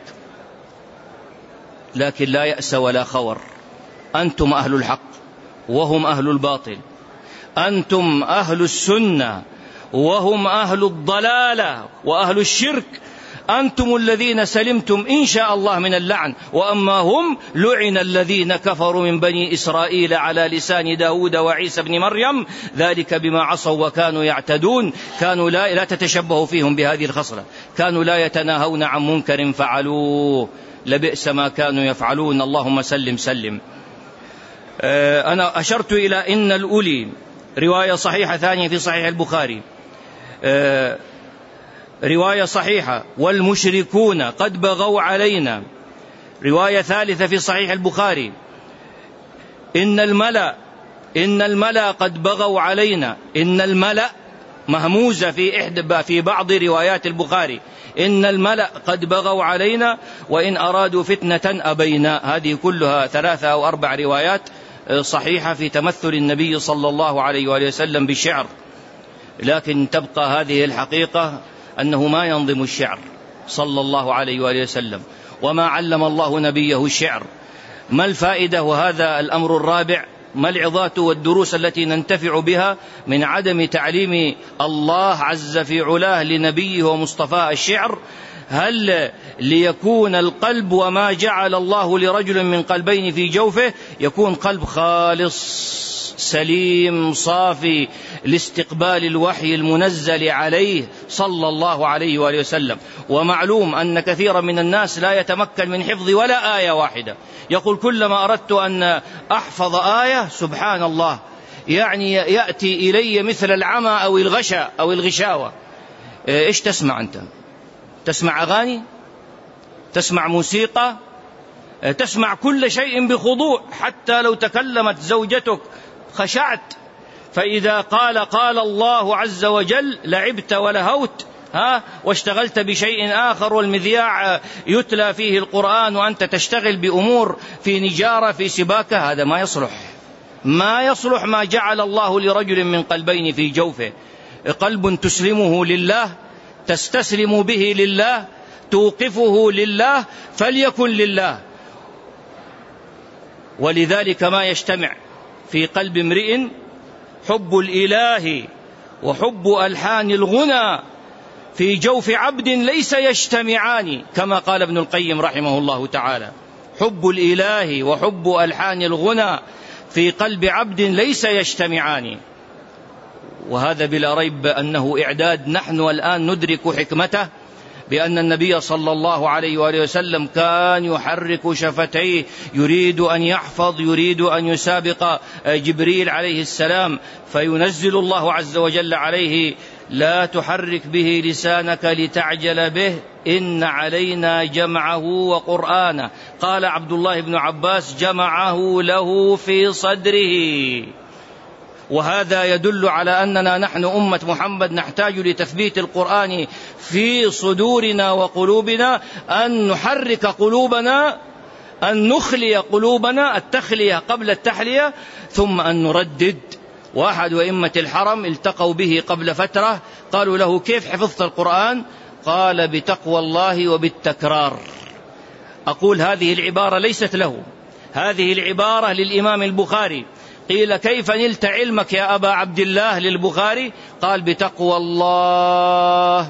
لكن لا يأس ولا خور، أنتم أهل الحق وهم أهل الباطل، أنتم أهل السنة وهم أهل الضلالة وأهل الشرك. أنتم الذين سلمتم إن شاء الله من اللعن، وأما هم لعن الذين كفروا من بني إسرائيل على لسان داود وعيسى بن مريم، ذلك بما عصوا وكانوا يعتدون. كانوا لا, لا تتشبهوا فيهم بهذه الخصلة، كانوا لا يتناهون عن منكر فعلوه، لبئس ما كانوا يفعلون. اللهم سلم سلم. أنا أشرت إلى إن الأولي رواية صحيحة ثانية في صحيح البخاري، رواية صحيحة، والمشركون قد بغوا علينا، رواية ثالثة في صحيح البخاري، إن الملأ إن الملأ قد بغوا علينا. إن الملأ مهموزة في إحدى في بعض روايات البخاري، إن الملأ قد بغوا علينا وإن أرادوا فتنة أبينا. هذه كلها ثلاثة أو أربع روايات صحيحة في تمثل النبي صلى الله عليه وآله وسلم بالشعر. لكن تبقى هذه الحقيقة أنه ما ينظم الشعر صلى الله عليه وآله وسلم، وما علم الله نبيه الشعر. ما الفائدة؟ وهذا الأمر الرابع، ما العظات والدروس التي ننتفع بها من عدم تعليم الله عز في علاه لنبيه ومصطفاه الشعر؟ هل ليكون القلب وما جعل الله لرجل من قلبين في جوفه يكون قلب خالص سليم صافي لاستقبال الوحي المنزل عليه صلى الله عليه وآله وسلم. ومعلوم أن كثيرا من الناس لا يتمكن من حفظ ولا آية واحدة، يقول كلما أردت أن أحفظ آية سبحان الله يعني يأتي إلي مثل العمى أو الغشا أو الغشاوة. إيش تسمع أنت؟ تسمع أغاني؟ تسمع موسيقى؟ تسمع كل شيء بخضوع، حتى لو تكلمت زوجتك خشعت، فإذا قال قال الله عز وجل لعبت ولهوت ها واشتغلت بشيء آخر، والمذياع يتلى فيه القرآن وأنت تشتغل بأمور في نجارة في سباكة، هذا ما يصلح. ما يصلح ما جعل الله لرجل من قلبين في جوفه. قلب تسلمه لله، تستسلم به لله، توقفه لله، فليكن لله. ولذلك ما يجتمع في قلب امرئ حب الإله وحب ألحان الغنى في جوف عبد ليس يجتمعان، كما قال ابن القيم رحمه الله تعالى: حب الإله وحب ألحان الغنى في قلب عبد ليس يجتمعان. وهذا بلا ريب أنه إعداد. نحن الآن ندرك حكمته، بأن النبي صلى الله عليه وآله وسلم كان يحرك شفتيه، يريد أن يحفظ، يريد أن يسابق جبريل عليه السلام، فينزل الله عز وجل عليه: لا تحرك به لسانك لتعجل به إن علينا جمعه وقرآنه. قال عبد الله بن عباس: جمعه له في صدره. وهذا يدل على أننا نحن أمة محمد نحتاج لتثبيت القرآن في صدورنا وقلوبنا، أن نحرك قلوبنا، أن نخلي قلوبنا، التخلية قبل التحلية، ثم أن نردد. واحد وإمة الحرم التقوا به قبل فترة، قالوا له: كيف حفظت القرآن؟ قال: بتقوى الله وبالتكرار. أقول هذه العبارة ليست له، هذه العبارة للإمام البخاري. قيل: كيف نلت علمك يا أبا عبد الله للبخاري؟ قال: بتقوى الله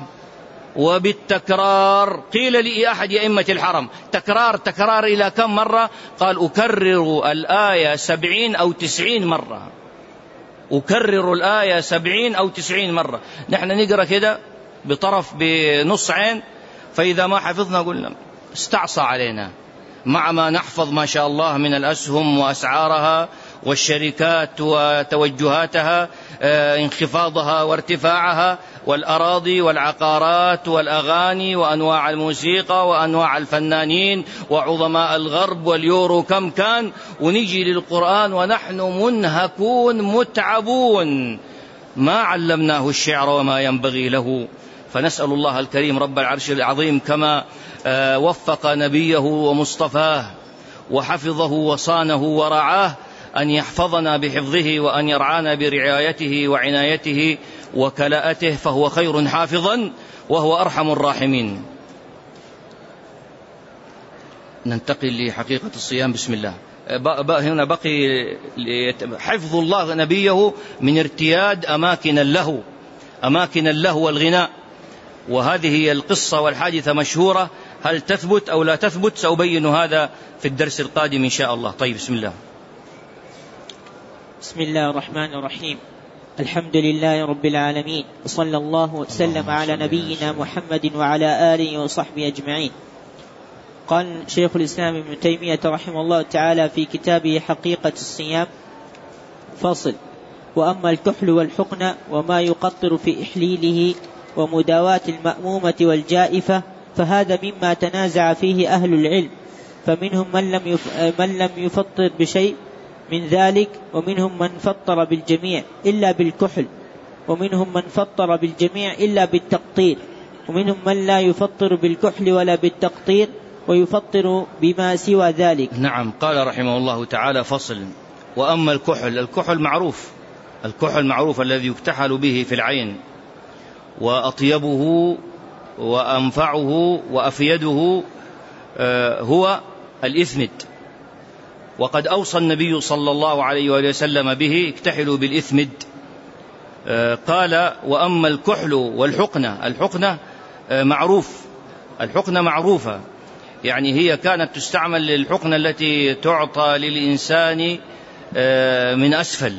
وبالتكرار. قيل لأحد أئمة الحرم: تكرار تكرار إلى كم مرة؟ قال: أكرر الآية سبعين أو تسعين مرة، أكرر الآية سبعين أو تسعين مرة. نحن نقرأ كده بطرف بنص عين، فإذا ما حفظنا قلنا استعصى علينا، مع ما نحفظ ما شاء الله من الأسهم وأسعارها والشركات وتوجهاتها، انخفاضها وارتفاعها، والأراضي والعقارات والأغاني وأنواع الموسيقى وأنواع الفنانين وعظماء الغرب واليورو كم كان، ونجي للقرآن ونحن منهكون متعبون، ما علمناه الشعر وما ينبغي له. فنسأل الله الكريم رب العرش العظيم كما وفق نبيه ومصطفاه وحفظه وصانه ورعاه أن يحفظنا بحفظه، وأن يرعانا برعايته وعنايته وكلاءته، فهو خير حافظا وهو أرحم الراحمين. ننتقل لحقيقة الصيام. بسم الله. هنا بقي حفظ الله نبيه من ارتياد أماكن اللهو، أماكن اللهو والغناء، وهذه هي القصة والحادثة مشهورة. هل تثبت أو لا تثبت؟ سأبين هذا في الدرس القادم إن شاء الله. طيب، بسم الله. بسم الله الرحمن الرحيم. الحمد لله رب العالمين، وصلى الله وسلم على نبينا محمد وعلى آله وصحبه أجمعين. قال شيخ الإسلام ابن تيمية رحمه الله تعالى في كتابه حقيقة الصيام: فصل: وأما الكحل والحقن وما يقطر في إحليله ومداواة المأمومة والجائفة فهذا مما تنازع فيه أهل العلم، فمنهم من لم يف... من لم يفطر بشيء من ذلك، ومنهم من فطر بالجميع إلا بالكحل، ومنهم من فطر بالجميع إلا بالتقطير، ومنهم من لا يفطر بالكحل ولا بالتقطير ويفطر بما سوى ذلك. نعم. قال رحمه الله تعالى: فصل: وأما الكحل، الكحل معروف الكحل معروف الذي يكتحل به في العين، وأطيبه وأنفعه وأفيده هو الإثمد، وقد أوصى النبي صلى الله عليه وآله وسلم به: اكتحلوا بالإثمد. قال: وأما الكحل والحقنة، الحقنة معروف، الحقنة معروفة، يعني هي كانت تستعمل للحقنة التي تعطى للإنسان من أسفل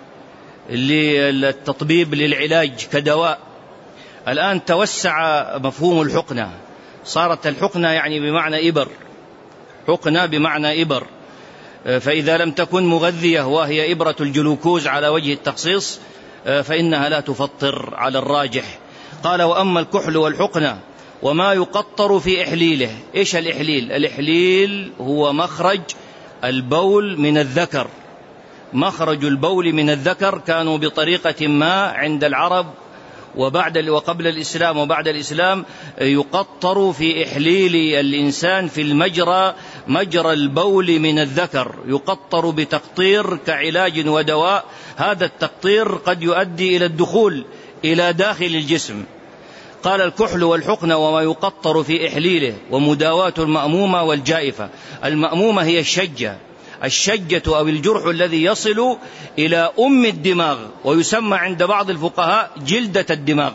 للتطبيب للعلاج كدواء. الآن توسع مفهوم الحقنة، صارت الحقنة يعني بمعنى إبر، حقنة بمعنى إبر، فإذا لم تكن مغذية وهي إبرة الجلوكوز على وجه التخصيص فإنها لا تفطر على الراجح. قال: وأما الكحل والحقنة وما يقطر في إحليله. إيش الإحليل؟ الإحليل هو مخرج البول من الذكر، مخرج البول من الذكر كانوا بطريقة ما عند العرب وبعد وقبل الإسلام وبعد الإسلام يقطر في إحليل الإنسان في المجرى، مجرى البول من الذكر، يقطر بتقطير كعلاج ودواء. هذا التقطير قد يؤدي إلى الدخول إلى داخل الجسم. قال: الكحل والحقنة وما يقطر في إحليله ومداواة المأمومة والجائفة. المأمومة هي الشجة، الشجة أو الجرح الذي يصل إلى أم الدماغ، ويسمى عند بعض الفقهاء جلدة الدماغ،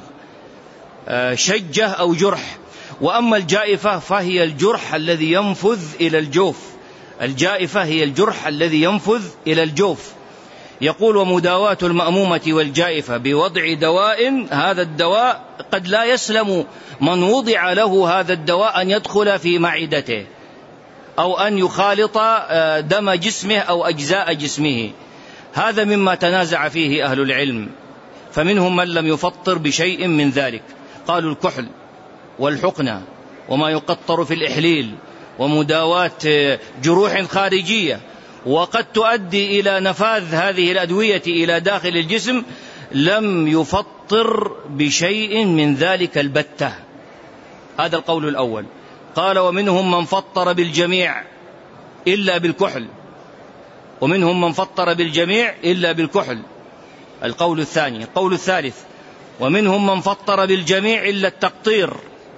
شجة أو جرح. وأما الجائفة فهي الجرح الذي ينفذ إلى الجوف، الجائفة هي الجرح الذي ينفذ إلى الجوف. يقول: ومداواة المأمومة والجائفة بوضع دواء، هذا الدواء قد لا يسلم من وضع له هذا الدواء أن يدخل في معدته أو أن يخالط دم جسمه أو أجزاء جسمه. هذا مما تنازع فيه أهل العلم، فمنهم من لم يفطر بشيء من ذلك. قالوا: الكحل والحقنة وما يقطر في الإحليل ومداواة جروح خارجية وقد تؤدي إلى نفاذ هذه الأدوية إلى داخل الجسم لم يفطر بشيء من ذلك البتة. هذا القول الأول. قال: ومنهم من فطر بالجميع إلا بالكحل، ومنهم من فطر بالجميع إلا بالكحل. القول الثاني. القول الثالث: ومنهم من فطر بالجميع إلا التقطير.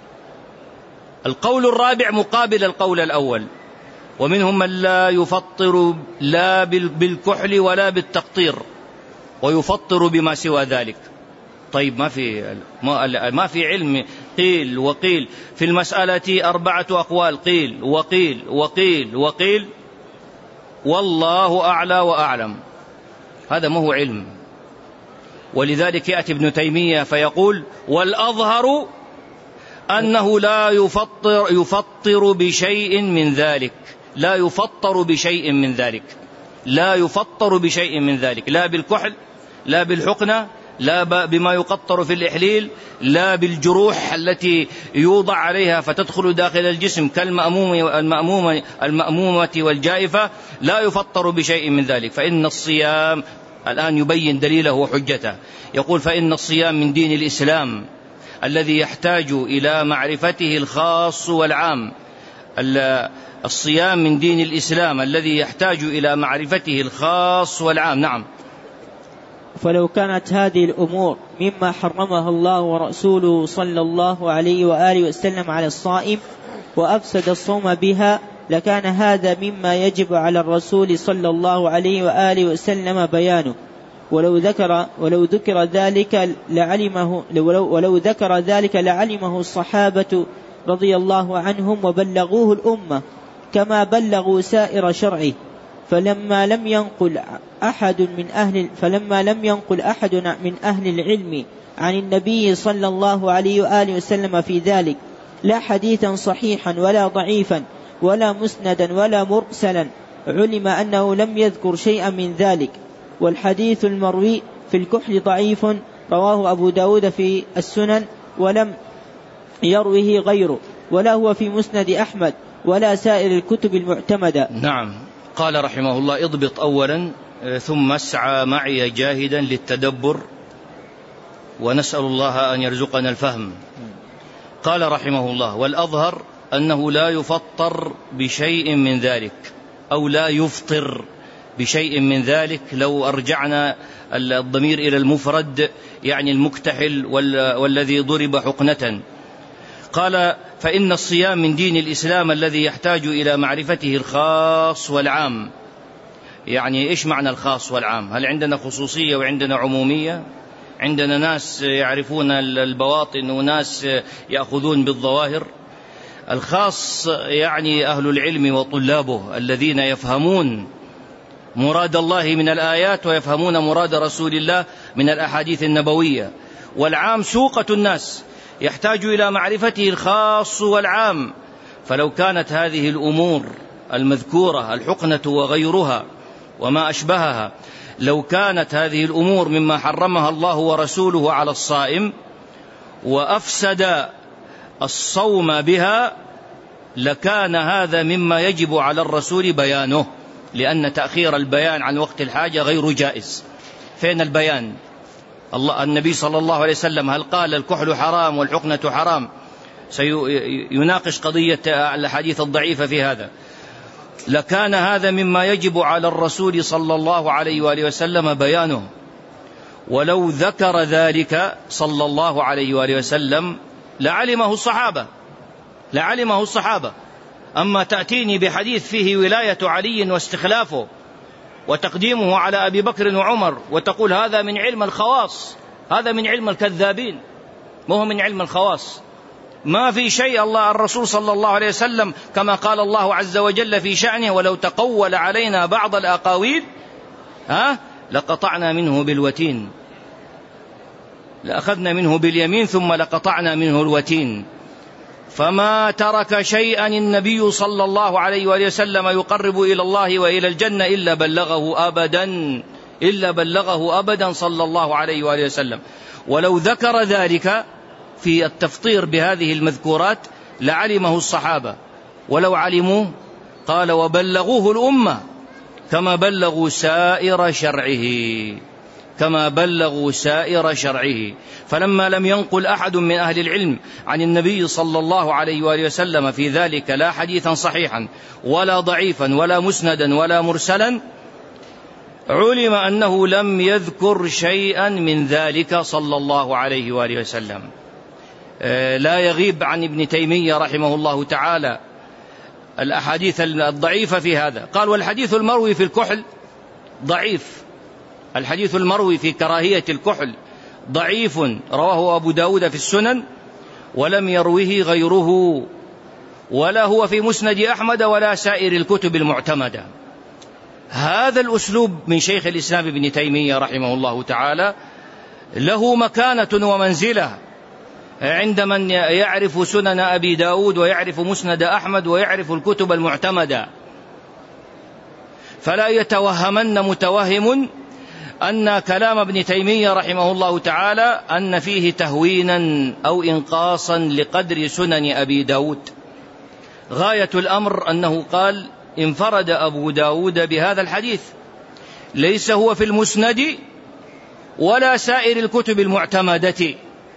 القول الرابع مقابل القول الأول: ومنهم من لا يفطر لا بالكحل ولا بالتقطير ويفطر بما سوى ذلك. طيب ما في ما في علم، قيل وقيل في المسألة أربعة أقوال، قيل وقيل وقيل وقيل، والله أعلى وأعلم. هذا ما هو علم. ولذلك يأتي ابن تيمية فيقول: والأظهر أنه لا يفطر, يفطر بشيء من ذلك، لا يفطر بشيء من ذلك، لا يفطر بشيء من ذلك، لا بالكحل لا بالحقنة لا بما يقطر في الإحليل لا بالجروح التي يوضع عليها فتدخل داخل الجسم كالمأمومة المأمومة المأمومة والجائفة، لا يفطر بشيء من ذلك. فإن الصيام، الآن يبين دليله وحجته، يقول: فإن الصيام من دين الإسلام الذي يحتاج إلى معرفته الخاص والعام. الصيام من دين الإسلام الذي يحتاج إلى معرفته الخاص والعام. نعم. فلو كانت هذه الأمور مما حرمها الله ورسوله صلى الله عليه وآله وسلم على الصائم وأفسد الصوم بها لكان هذا مما يجب على الرسول صلى الله عليه وآله وسلم بيانه، ولو ذكر ولو ذكر ذلك لعلمه ولو, ولو ذكر ذلك لعلمه الصحابة رضي الله عنهم وبلغوه الأمة كما بلغوا سائر شرعه. فلما لم ينقل أحد من أهل فلما لم ينقل أحد من أهل العلم عن النبي صلى الله عليه وآله وسلم في ذلك لا حديثا صحيحا ولا ضعيفا ولا مسندا ولا مرسلا، علم أنه لم يذكر شيئا من ذلك. والحديث المروي في الكحل ضعيف، رواه أبو داود في السنن ولم يروه غيره، ولا هو في مسند أحمد ولا سائر الكتب المعتمدة. نعم. قال رحمه الله: اضبط أولا ثم اسعى معي جاهدا للتدبر، ونسأل الله أن يرزقنا الفهم. قال رحمه الله: والأظهر أنه لا يفطر بشيء من ذلك، أو لا يفطر بشيء من ذلك لو أرجعنا الضمير إلى المفرد، يعني المكتحل والذي ضرب حقنة. قال: فإن الصيام من دين الإسلام الذي يحتاج إلى معرفته الخاص والعام. يعني إيش معنى الخاص والعام؟ هل عندنا خصوصية وعندنا عمومية؟ عندنا ناس يعرفون البواطن وناس يأخذون بالظواهر. الخاص يعني أهل العلم وطلابه الذين يفهمون مراد الله من الآيات ويفهمون مراد رسول الله من الأحاديث النبوية. والعام سوقة الناس يحتاج إلى معرفته الخاص والعام. فلو كانت هذه الأمور المذكورة، الحقنة وغيرها وما أشبهها، لو كانت هذه الأمور مما حرمها الله ورسوله على الصائم وأفسد الصوم بها، لكان هذا مما يجب على الرسول بيانه، لأن تأخير البيان عن وقت الحاجة غير جائز. فين البيان؟ الله النبي صلى الله عليه وسلم هل قال الكحل حرام والحقنة حرام؟ سيناقش قضية الحديث الضعيفة في هذا. لكان هذا مما يجب على الرسول صلى الله عليه وآله وسلم بيانه، ولو ذكر ذلك صلى الله عليه وآله وسلم لعلمه الصحابة لعلمه الصحابة أما تأتيني بحديث فيه ولاية علي واستخلافه وتقديمه على أبي بكر وعمر وتقول هذا من علم الخواص، هذا من علم الكذابين، مو من علم الخواص. ما في شيء الله الرسول صلى الله عليه وسلم كما قال الله عز وجل في شأنه: ولو تقول علينا بعض الأقاويل ها لقطعنا منه بالوتين، لأخذنا منه باليمين ثم لقطعنا منه الوتين. فما ترك شيئا النبي صلى الله عليه وآله وسلم يقرب إلى الله وإلى الجنة إلا بلغه أبدا إلا بلغه أبدا صلى الله عليه وآله وسلم. ولو ذكر ذلك في التفطير بهذه المذكورات لعلمه الصحابة، ولو علموا قال وبلغوه الأمة كما بلغوا سائر شرعه كما بلغوا سائر شرعه. فلما لم ينقل أحد من أهل العلم عن النبي صلى الله عليه وآله وسلم في ذلك لا حديثا صحيحا ولا ضعيفا ولا مسندا ولا مرسلا، علم أنه لم يذكر شيئا من ذلك صلى الله عليه وآله وسلم. لا يغيب عن ابن تيمية رحمه الله تعالى الأحاديث الضعيفة في هذا. قال: والحديث المروي في الكحل ضعيف. الحديث المروي في كراهية الكحل ضعيف، رواه أبو داود في السنن ولم يروه غيره، ولا هو في مسند أحمد ولا سائر الكتب المعتمدة. هذا الأسلوب من شيخ الإسلام ابن تيمية رحمه الله تعالى له مكانة ومنزلة عند من يعرف سنن أبي داود ويعرف مسند أحمد ويعرف الكتب المعتمدة. فلا يتوهمن متوهم أن كلام ابن تيمية رحمه الله تعالى أن فيه تهوينا أو إنقاصا لقدر سنن أبي داود. غاية الأمر أنه قال: انفرد أبو داود بهذا الحديث، ليس هو في المسند ولا سائر الكتب المعتمدة.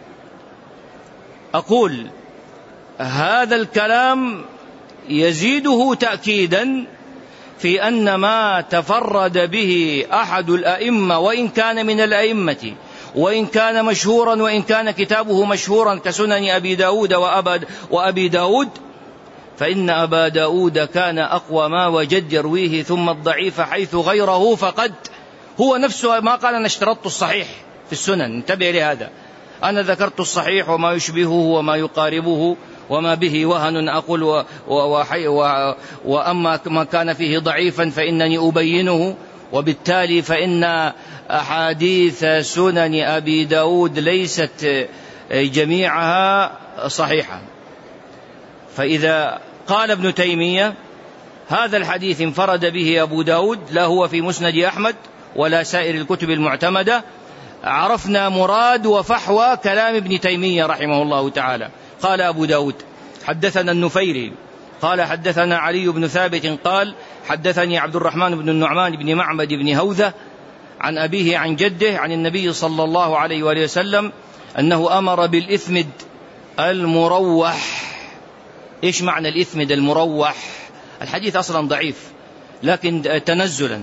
أقول هذا الكلام يزيده تأكيدا في أن ما تفرد به أحد الأئمة وإن كان من الأئمة وإن كان مشهورا وإن كان كتابه مشهورا كسنن أبي داود وأبي داود، فإن أبا داود كان أقوى ما وجد يرويه ثم الضعيف، حيث غيره فقد هو نفسه ما قال أنا اشترطت الصحيح في السنن. انتبه لهذا، أنا ذكرت الصحيح وما يشبهه وما يقاربه وما به وهن أقول و و و وأما ما كان فيه ضعيفا فإنني أبينه. وبالتالي فإن أحاديث سنن أبي داود ليست جميعها صحيحة. فإذا قال ابن تيمية هذا الحديث انفرد به أبو داود لا هو في مسند أحمد ولا سائر الكتب المعتمدة، عرفنا مراد وفحوى كلام ابن تيمية رحمه الله تعالى. قال أبو داود: حدثنا النفيري قال حدثنا علي بن ثابت قال حدثني عبد الرحمن بن النعمان بن معبد بن هوذة عن أبيه عن جده عن النبي صلى الله عليه وآله وسلم أنه أمر بالإثمد المروح. إيش معنى الإثمد المروح؟ الحديث أصلا ضعيف لكن تنزلا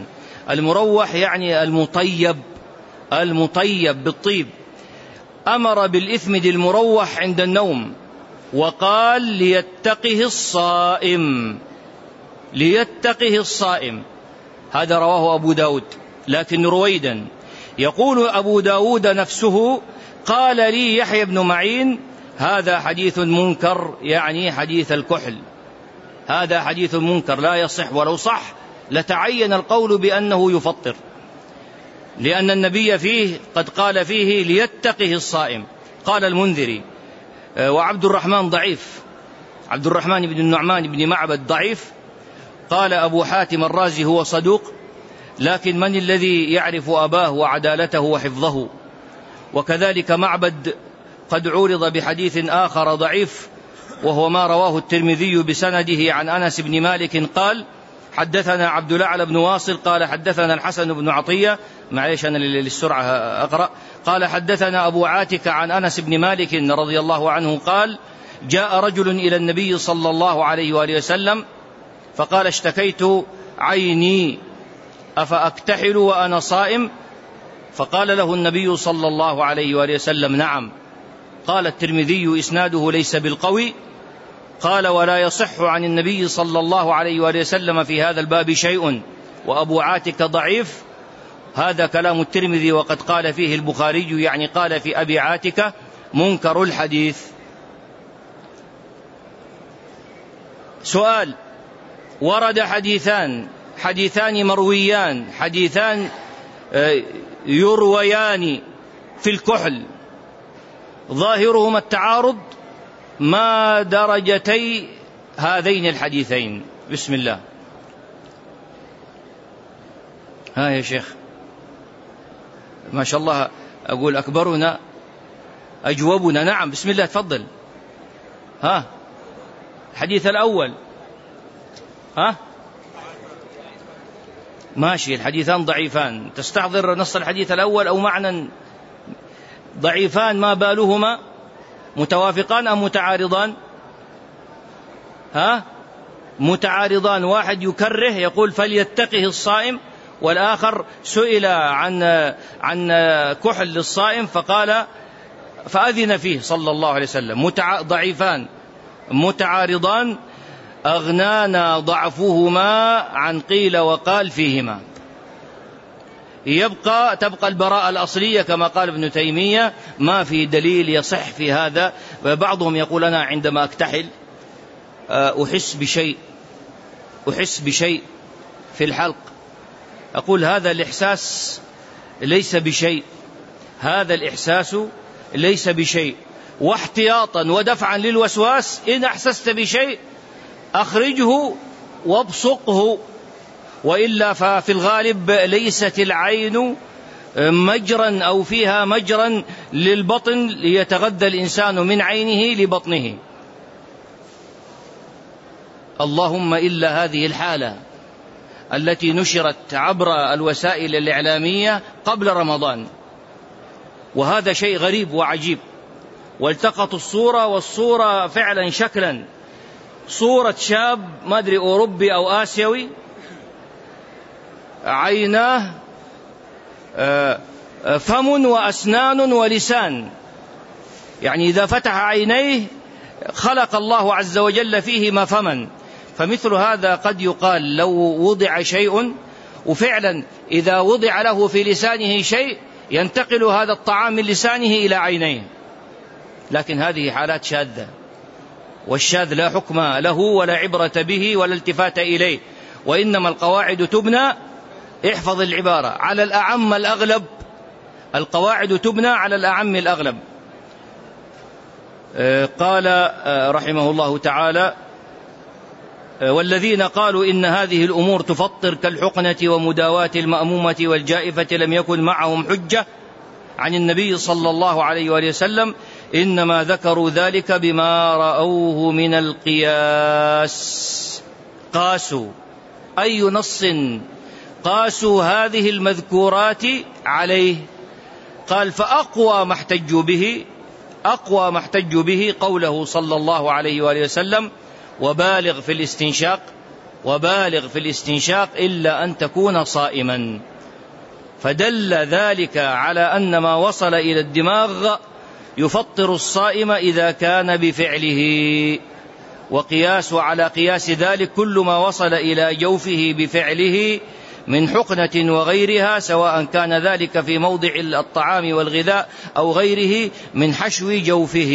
المروح يعني المطيب، المطيب بالطيب. أمر بالإثمد المروح عند النوم وقال ليتقه الصائم، ليتقه الصائم. هذا رواه أبو داود، لكن رويدا. يقول أبو داود نفسه قال لي يحيى بن معين هذا حديث منكر، يعني حديث الكحل، هذا حديث منكر لا يصح، ولو صح لتعين القول بأنه يفطر، لأن النبي فيه قد قال فيه ليتقه الصائم. قال المنذري وعبد الرحمن ضعيف، عبد الرحمن بن النعمان بن معبد ضعيف. قال أبو حاتم الرازي هو صدوق، لكن من الذي يعرف أباه وعدالته وحفظه؟ وكذلك معبد قد عورض بحديث آخر ضعيف، وهو ما رواه الترمذي بسنده عن أنس بن مالك قال حدثنا عبد الأعلى بن واصل قال حدثنا الحسن بن عطية، معليش أنا للسرعة أقرأ، قال حدثنا أبو عاتك عن أنس بن مالك رضي الله عنه قال جاء رجل إلى النبي صلى الله عليه وآله وسلم فقال اشتكيت عيني أفأكتحل وأنا صائم؟ فقال له النبي صلى الله عليه وآله وسلم نعم. قال الترمذي إسناده ليس بالقوي. قال ولا يصح عن النبي صلى الله عليه وآله وسلم في هذا الباب شيء، وأبو عاتك ضعيف. هذا كلام الترمذي، وقد قال فيه البخاري، يعني قال في أبي عاتك منكر الحديث. سؤال: ورد حديثان حديثان مرويان حديثان يرويان في الكحل ظاهرهما التعارض، ما درجتي هذين الحديثين؟ بسم الله. ها يا شيخ، ما شاء الله، أقول أكبرنا أجوبنا. نعم بسم الله تفضل. ها الحديث الأول. ها ماشي، الحديثان ضعيفان، تستحضر نص الحديث الأول أو معنى ضعيفان، ما بالهما متوافقان أم متعارضان؟ ها متعارضان، واحد يكره يقول فليتقه الصائم، والآخر سئل عن عن كحل للصائم فقال فأذن فيه صلى الله عليه وسلم. متع... ضعيفان متعارضان، أغنانا ضعفهما عن قيل وقال فيهما. يبقى تبقى البراءة الأصلية كما قال ابن تيمية، ما في دليل يصح في هذا. بعضهم يقول أنا عندما أكتحل أحس بشيء أحس بشيء في الحلق، أقول هذا الإحساس ليس بشيء، هذا الإحساس ليس بشيء. واحتياطا ودفعا للوسواس إن أحسست بشيء أخرجه وابصقه، وإلا ففي الغالب ليست العين مجرا أو فيها مجرا للبطن ليتغذى الإنسان من عينه لبطنه، اللهم إلا هذه الحالة التي نشرت عبر الوسائل الإعلامية قبل رمضان، وهذا شيء غريب وعجيب. والتقط الصورة والصورة فعلا شكلا، صورة شاب ما أدري أوروبي أو آسيوي، عيناه فم وأسنان ولسان، يعني إذا فتح عينيه خلق الله عز وجل فيهما فما. فمثل هذا قد يقال لو وضع شيء، وفعلا إذا وضع له في لسانه شيء ينتقل هذا الطعام من لسانه إلى عينيه، لكن هذه حالات شاذة، والشاذ لا حكم له ولا عبرة به ولا التفات إليه، وإنما القواعد تبنى، احفظ العبارة، على الأعم الأغلب. القواعد تبنى على الأعم الأغلب. قال رحمه الله تعالى والذين قالوا إن هذه الأمور تفطر كالحقنة ومداواة المأمومة والجائفة لم يكن معهم حجة عن النبي صلى الله عليه وآله وسلم، إنما ذكروا ذلك بما رأوه من القياس. قاسوا، أي نص قاسوا هذه المذكورات عليه؟ قال فأقوى ما احتجوا به أقوى ما احتجوا به قوله صلى الله عليه وآله وسلم وبالغ في الاستنشاق، وبالغ في الاستنشاق إلا أن تكون صائما. فدل ذلك على أن ما وصل إلى الدماغ يفطر الصائم إذا كان بفعله. وقياس على قياس ذلك كل ما وصل إلى جوفه بفعله من حقنة وغيرها، سواء كان ذلك في موضع الطعام والغذاء أو غيره من حشو جوفه.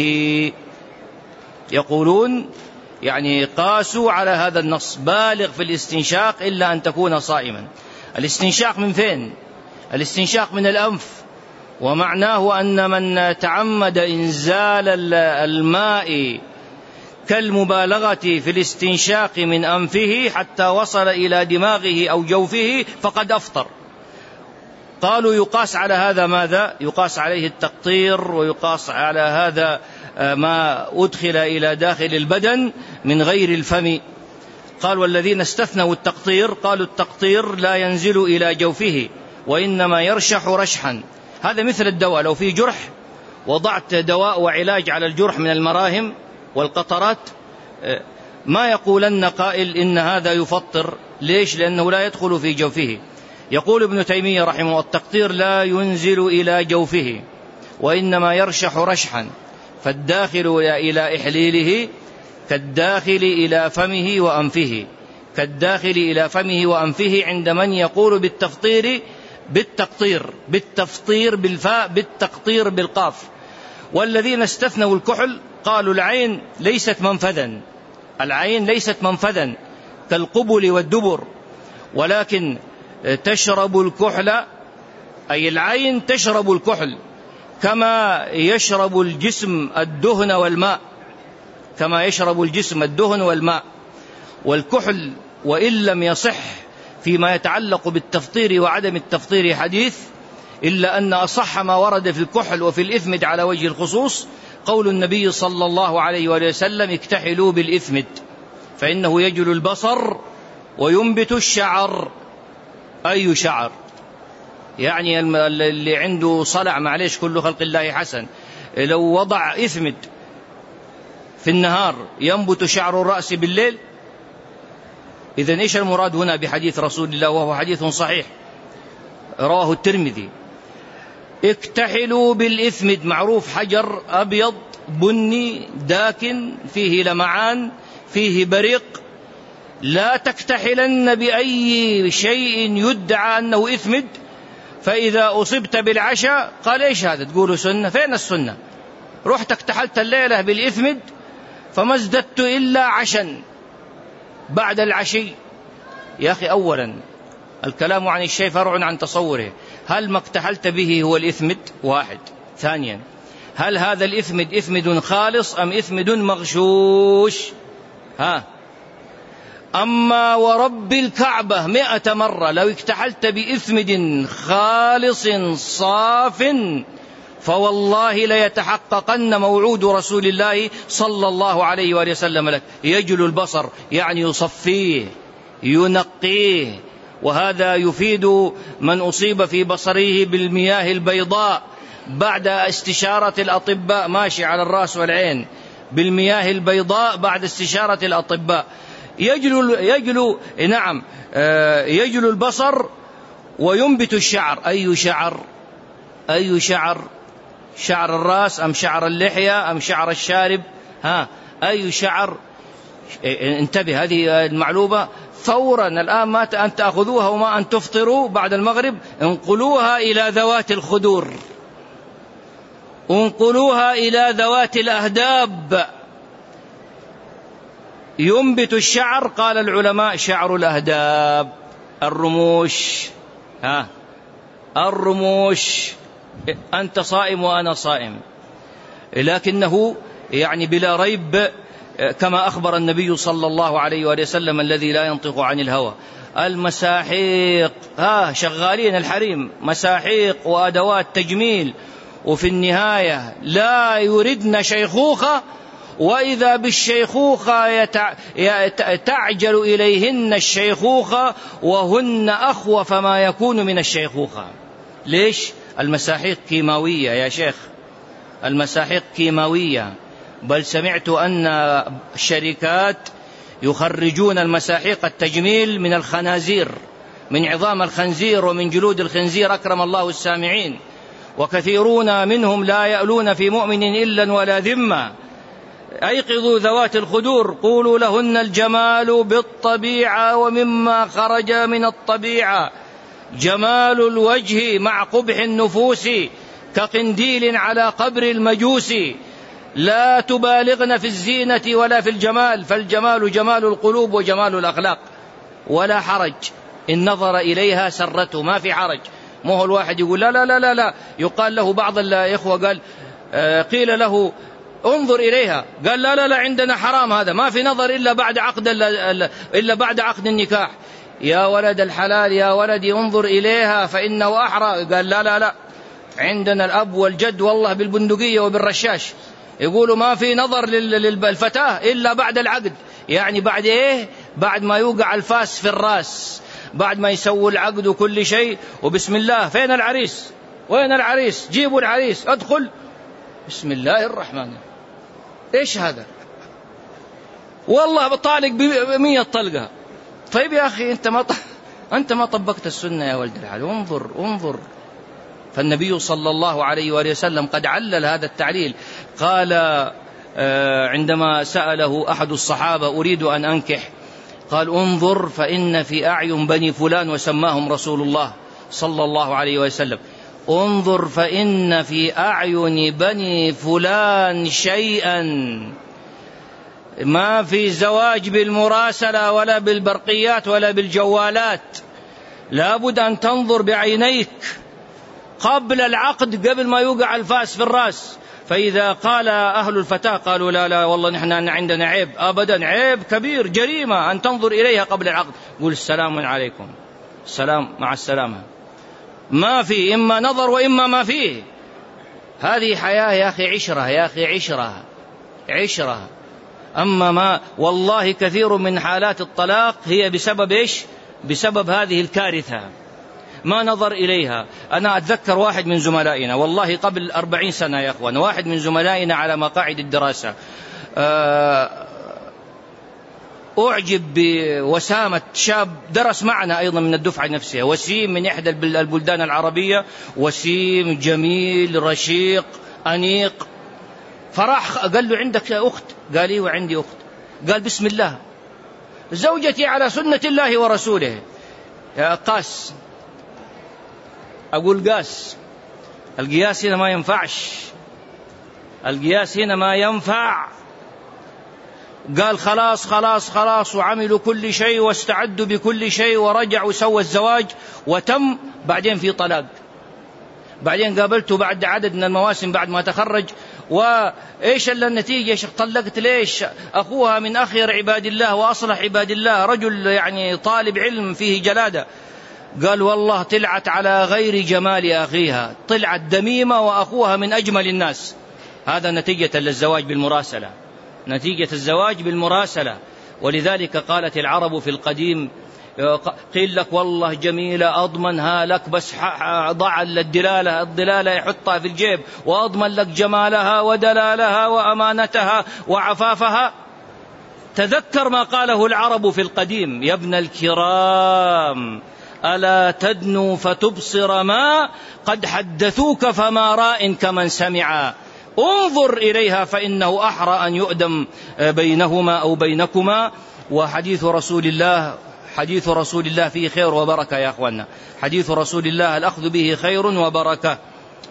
يقولون يعني قاسوا على هذا النص: بالغ في الاستنشاق إلا أن تكون صائما. الاستنشاق من فين؟ الاستنشاق من الأنف، ومعناه أن من تعمد إنزال الماء كالمبالغة في الاستنشاق من أنفه حتى وصل إلى دماغه أو جوفه فقد أفطر. قالوا يقاس على هذا ماذا؟ يقاس عليه التقطير، ويقاس على هذا ما أدخل إلى داخل البدن من غير الفم. قال: والذين استثنوا التقطير قالوا التقطير لا ينزل إلى جوفه وإنما يرشح رشحا. هذا مثل الدواء، لو في جرح وضعت دواء وعلاج على الجرح من المراهم والقطرات ما يقولن قائل إن هذا يفطر. ليش؟ لأنه لا يدخل في جوفه. يقول ابن تيمية رحمه الله: التقطير لا ينزل إلى جوفه وإنما يرشح رشحا، فالداخل إلى إحليله كالداخل إلى فمه وأنفه، كالداخل إلى فمه وأنفه عند من يقول بالتفطير بالتقطير بالتفطير بالفاء بالتقطير بالقاف. والذين استثنوا الكحل قالوا العين ليست منفذا، العين ليست منفذا كالقبل والدبر، ولكن تشرب الكحل، أي العين تشرب الكحل كما يشرب الجسم الدهن والماء، كما يشرب الجسم الدهن والماء. والكحل وإن لم يصح فيما يتعلق بالتفطير وعدم التفطير حديث، إلا أن أصح ما ورد في الكحل وفي الإثمد على وجه الخصوص قول النبي صلى الله عليه وآله وسلم: اكتحلوا بالإثمد فإنه يجل البصر وينبت الشعر. أي شعر؟ يعني اللي عنده صلع، معليش كل خلق الله حسن، لو وضع إثمد في النهار ينبت شعر الرأس بالليل. إذن إيش المراد هنا بحديث رسول الله وهو حديث صحيح رواه الترمذي؟ اكتحلوا بالإثمد، معروف حجر أبيض بني داكن فيه لمعان فيه بريق. لا تكتحلن بأي شيء يدعى أنه إثمد، فإذا أصبت بالعشاء قال إيش هذا؟ تقولوا سنة؟ فين السنة؟ رحت اكتحلت الليلة بالإثمد فما ازددت إلا عشا بعد العشي. يا أخي، أولا الكلام عن الشيء فرع عن تصوره. هل ما اكتحلت به هو الإثمد؟ واحد. ثانيا، هل هذا الإثمد إثمد خالص أم إثمد مغشوش؟ ها أما ورب الكعبة مئة مرة لو اكتحلت بإثمد خالص صاف فوالله ليتحققن موعود رسول الله صلى الله عليه وآله وسلم لك: يجل البصر، يعني يصفيه ينقيه. وهذا يفيد من أصيب في بصره بالمياه البيضاء بعد استشارة الأطباء، ماشي على الرأس والعين، بالمياه البيضاء بعد استشارة الأطباء. يجل, يجل نعم يجل البصر وينبت الشعر. أي شعر؟ أي شعر؟ شعر الرأس أم شعر اللحية أم شعر الشارب؟ ها أي شعر؟ انتبه، هذه المعلومة فورا الآن، ما أن تأخذوها وما أن تفطروا بعد المغرب، انقلوها إلى ذوات الخدور، انقلوها إلى ذوات الأهداب. ينبت الشعر، قال العلماء: شعر الأهداب، الرموش. ها الرموش. أنت صائم وأنا صائم، لكنه يعني بلا ريب كما أخبر النبي صلى الله عليه وآله وسلم الذي لا ينطق عن الهوى: المساحيق، ها شغالين الحريم، مساحيق وأدوات تجميل، وفي النهاية لا يردن شيخوخة، وإذا بالشيخوخة يتع... تعجل إليهن الشيخوخة وهن أخوف ما يكون من الشيخوخة. ليش؟ المساحيق كيماوية يا شيخ، المساحيق كيماوية. بل سمعت أن الشركات يخرجون المساحيق التجميل من الخنازير، من عظام الخنزير ومن جلود الخنزير أكرم الله السامعين، وكثيرون منهم لا يألون في مؤمن إلا ولا ذمة. أيقظوا ذوات الخدور، قولوا لهن الجمال بالطبيعة ومما خرج من الطبيعة، جمال الوجه مع قبح النفوس كقنديل على قبر المجوس، لا تبالغن في الزينة ولا في الجمال، فالجمال جمال القلوب وجمال الأخلاق، ولا حرج إن نظر إليها سرته، ما في حرج. مو الواحد يقول لا لا لا لا, لا. يقال له بعض الإخوة قال آه قيل له انظر إليها، قال لا لا لا عندنا حرام، هذا ما في نظر إلا بعد عقد إلا بعد عقد النكاح. يا ولد الحلال يا ولدي انظر إليها فإنه أحرى، قال لا لا لا عندنا الأب والجد والله بالبندقية وبالرشاش، يقولوا ما في نظر للفتاة إلا بعد العقد. يعني بعد إيه؟ بعد ما يوقع الفاس في الراس، بعد ما يسوي العقد وكل شيء، وبسم الله فين العريس؟ وين العريس؟ جيبوا العريس، ادخل بسم الله الرحمن الرحيم. ايش هذا؟ والله بطالق بمية طلقة. طيب يا أخي أنت ما أنت ما طبقت السنة يا ولد الحلال. انظر انظر. فالنبي صلى الله عليه وآله وسلم قد علل هذا التعليل، قال عندما سأله أحد الصحابة أريد أن أنكح، قال انظر فإن في أعين بني فلان، وسماهم رسول الله صلى الله عليه وسلم، انظر فإن في أعين بني فلان شيئا، ما في زواج بالمراسلة ولا بالبرقيات ولا بالجوالات، لابد أن تنظر بعينيك قبل العقد، قبل ما يوقع الفاس في الرأس. فإذا قال أهل الفتاة قالوا لا لا والله نحن عندنا عيب، أبدا عيب كبير، جريمة أن تنظر إليها قبل العقد، قول السلام عليكم، السلام مع السلامة، ما في إما نظر وإما ما فيه. هذه حياة يا أخي، عشرة يا أخي، عشرة عشرة. أما ما والله كثير من حالات الطلاق هي بسبب إيش؟ بسبب هذه الكارثة، ما نظر إليها. أنا أتذكر واحد من زملائنا والله قبل أربعين سنة يا أخوان، واحد من زملائنا على مقاعد الدراسة أعجب بوسامة شاب درس معنا أيضا من الدفعة نفسها، وسيم من إحدى البلدان العربية، وسيم جميل رشيق أنيق. فراح قال له عندك أخت؟ قال لي وعندي أخت. قال بسم الله زوجتي على سنة الله ورسوله. يا قاس، أقول قاس، القياس هنا ما ينفعش، القياس هنا ما ينفع. قال خلاص خلاص خلاص، وعملوا كل شيء واستعدوا بكل شيء ورجعوا سوى الزواج وتم. بعدين في طلاق. بعدين قابلته بعد عدد من المواسم بعد ما تخرج، وإيش النتيجة؟ شيخ طلقت ليش؟ أخوها من أخير عباد الله وأصلح عباد الله، رجل يعني طالب علم فيه جلادة. قال والله طلعت على غير جمال أخيها، طلعت دميمة وأخوها من أجمل الناس. هذا نتيجة للزواج بالمراسلة، نتيجة الزواج بالمراسلة. ولذلك قالت العرب في القديم، قيل لك والله جميلة أضمنها لك، بس ضع الدلالة الضلالة يحطها في الجيب، وأضمن لك جمالها ودلالها وأمانتها وعفافها. تذكر ما قاله العرب في القديم، يا ابن الكرام ألا تدنو فتبصر ما قد حدثوك فما راء كمن سمع، انظر إليها فإنه أحرى أن يؤدم بينهما أو بينكما. وحديث رسول الله حديث رسول الله فيه خير وبركة يا أخوانا، حديث رسول الله الأخذ به خير وبركة.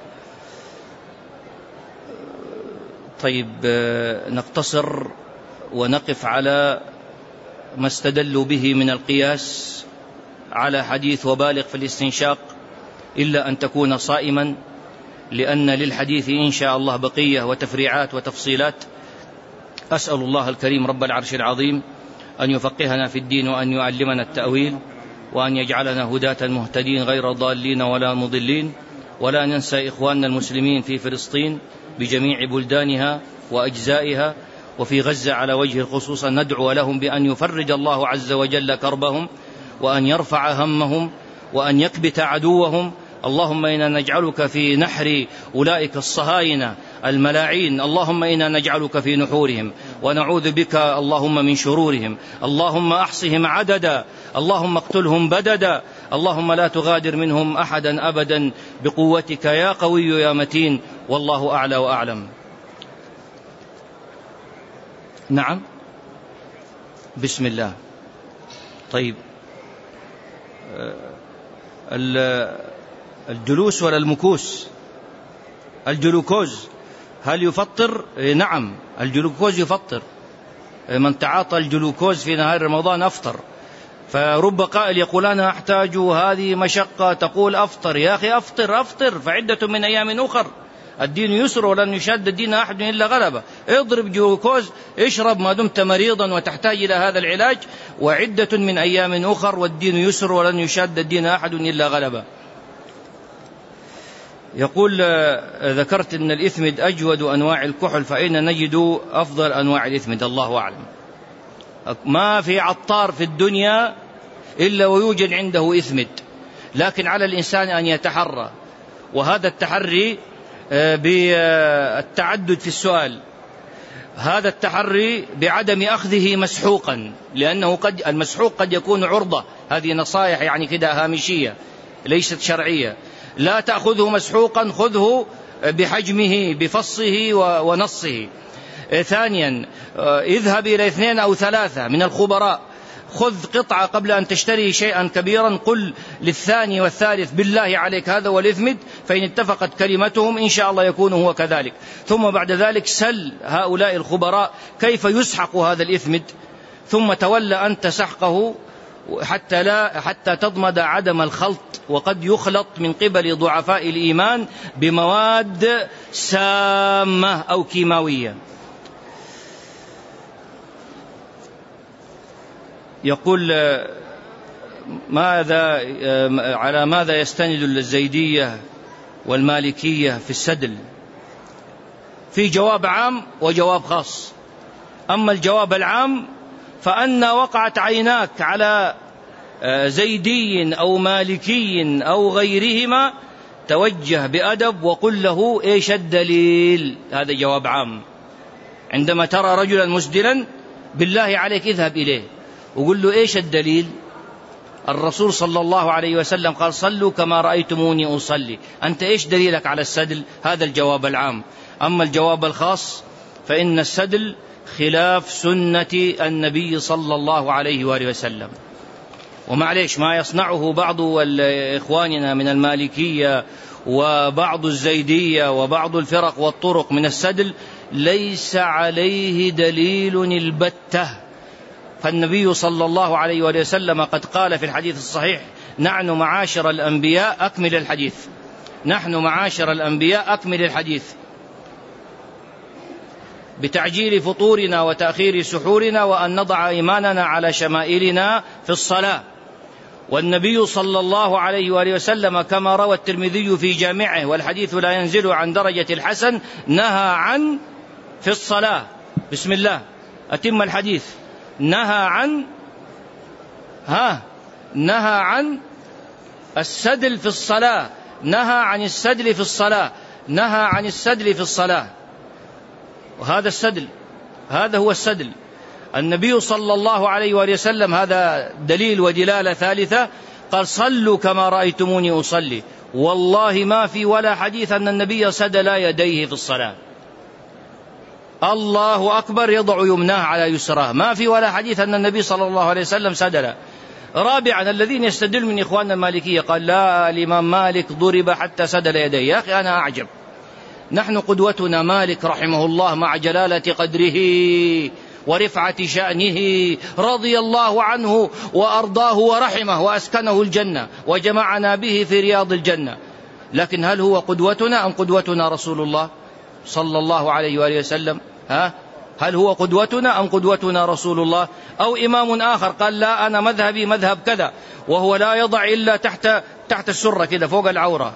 طيب نقتصر ونقف على ما استدلوا به من القياس على حديث وبالغ في الاستنشاق إلا أن تكون صائما، لأن للحديث إن شاء الله بقية وتفريعات وتفصيلات. أسأل الله الكريم رب العرش العظيم أن يفقهنا في الدين وأن يعلمنا التأويل وأن يجعلنا هداة مهتدين غير ضالين ولا مضلين. ولا ننسى إخواننا المسلمين في فلسطين بجميع بلدانها وأجزائها، وفي غزة على وجه الخصوص ندعو لهم بأن يفرج الله عز وجل كربهم وأن يرفع همهم وأن يكبت عدوهم. اللهم إنا نجعلك في نحر أولئك الصهاينة الملاعين. اللهم إنا نجعلك في نحورهم ونعوذ بك اللهم من شرورهم. اللهم أحصهم عددا، اللهم اقتلهم بددا، اللهم لا تغادر منهم أحدا أبدا بقوتك يا قوي يا متين. والله أعلى وأعلم. نعم، بسم الله. طيب، الجلوس ولا المكوس؟ الجلوكوز هل يفطر؟ نعم، الجلوكوز يفطر. من تعاطى الجلوكوز في نهار رمضان أفطر. فرب قائل يقول أنا أحتاج هذه مشقة، تقول أفطر. يا أخي أفطر أفطر فعدة من أيام أخر. الدين يسر ولن يشاد الدين أحد إلا غلبه. اضرب جلوكوز، اشرب ما دمت مريضا وتحتاج إلى هذا العلاج، وعدة من أيام أخر، والدين يسر ولن يشاد الدين أحد إلا غلبه. يقول ذكرت أن الإثمد أجود أنواع الكحل، فأين نجد أفضل أنواع الإثمد؟ الله أعلم. ما في عطار في الدنيا إلا ويوجد عنده إثمد، لكن على الإنسان أن يتحرى، وهذا التحري بالتعدد في السؤال. هذا التحري بعدم أخذه مسحوقا، لأنه قد المسحوق قد يكون عرضة. هذه نصائح يعني كده هامشية ليست شرعية. لا تأخذه مسحوقا، خذه بحجمه بفصه ونصه. ثانيا، اذهب إلى اثنين أو ثلاثة من الخبراء، خذ قطعة قبل أن تشتري شيئا كبيرا، قل للثاني والثالث بالله عليك هذا والإثمد، فإن اتفقت كلمتهم إن شاء الله يكون هو كذلك. ثم بعد ذلك سل هؤلاء الخبراء كيف يسحق هذا الإثمد، ثم تولى أنت سحقه حتى لا حتى تضمد عدم الخلط. وقد يخلط من قبل ضعفاء الإيمان بمواد سامة أو كيماوية. يقول ماذا على ماذا يستند الزيدية والمالكية في السدل؟ في جواب عام وجواب خاص. أما الجواب العام فأن وقعت عيناك على زيدي أو مالكي أو غيرهما توجه بأدب وقل له إيش الدليل. هذا جواب عام. عندما ترى رجلا مسدلا بالله عليك اذهب إليه وقل له إيش الدليل. الرسول صلى الله عليه وسلم قال صلوا كما رأيتموني أصلي. أنت إيش دليلك على السدل؟ هذا الجواب العام. أما الجواب الخاص فإن السدل خلاف سنة النبي صلى الله عليه وآله وسلم. ومعليش ما يصنعه بعض إخواننا من المالكية وبعض الزيدية وبعض الفرق والطرق من السدل ليس عليه دليل البتة. فالنبي صلى الله عليه وآله وسلم قد قال في الحديث الصحيح نحن معاشر الأنبياء أكمل الحديث نحن معاشر الأنبياء أكمل الحديث بتعجيل فطورنا وتأخير سحورنا وأن نضع إيماننا على شمائلنا في الصلاة. والنبي صلى الله عليه وآله وسلم كما روى الترمذي في جامعه والحديث لا ينزل عن درجة الحسن نهى عن في الصلاة بسم الله أتم الحديث نهى عن ها نهى عن السدل في الصلاة نهى عن السدل في الصلاة نهى عن السدل في الصلاة. وهذا السدل هذا هو السدل. النبي صلى الله عليه وآله وسلم هذا دليل ودلالة ثالثة قال صلوا كما رأيتموني أصلي. والله ما في ولا حديث أن النبي سدل يديه في الصلاة. الله أكبر يضع يمناه على يسراه. ما في ولا حديث أن النبي صلى الله عليه وسلم سدل. رابعا الذين يستدل من إخواننا المالكية قال لا الإمام مالك ضرب حتى سدل يديه. يا أخي أنا أعجب. نحن قدوتنا مالك رحمه الله مع جلالة قدره ورفعة شأنه رضي الله عنه وأرضاه ورحمه وأسكنه الجنة وجمعنا به في رياض الجنة. لكن هل هو قدوتنا أم قدوتنا رسول الله صلى الله عليه وآله وسلم؟ ها؟ هل هو قدوتنا أم قدوتنا رسول الله؟ أو إمام آخر قال لا أنا مذهبي مذهب كذا وهو لا يضع إلا تحت تحت السرة كذا فوق العورة.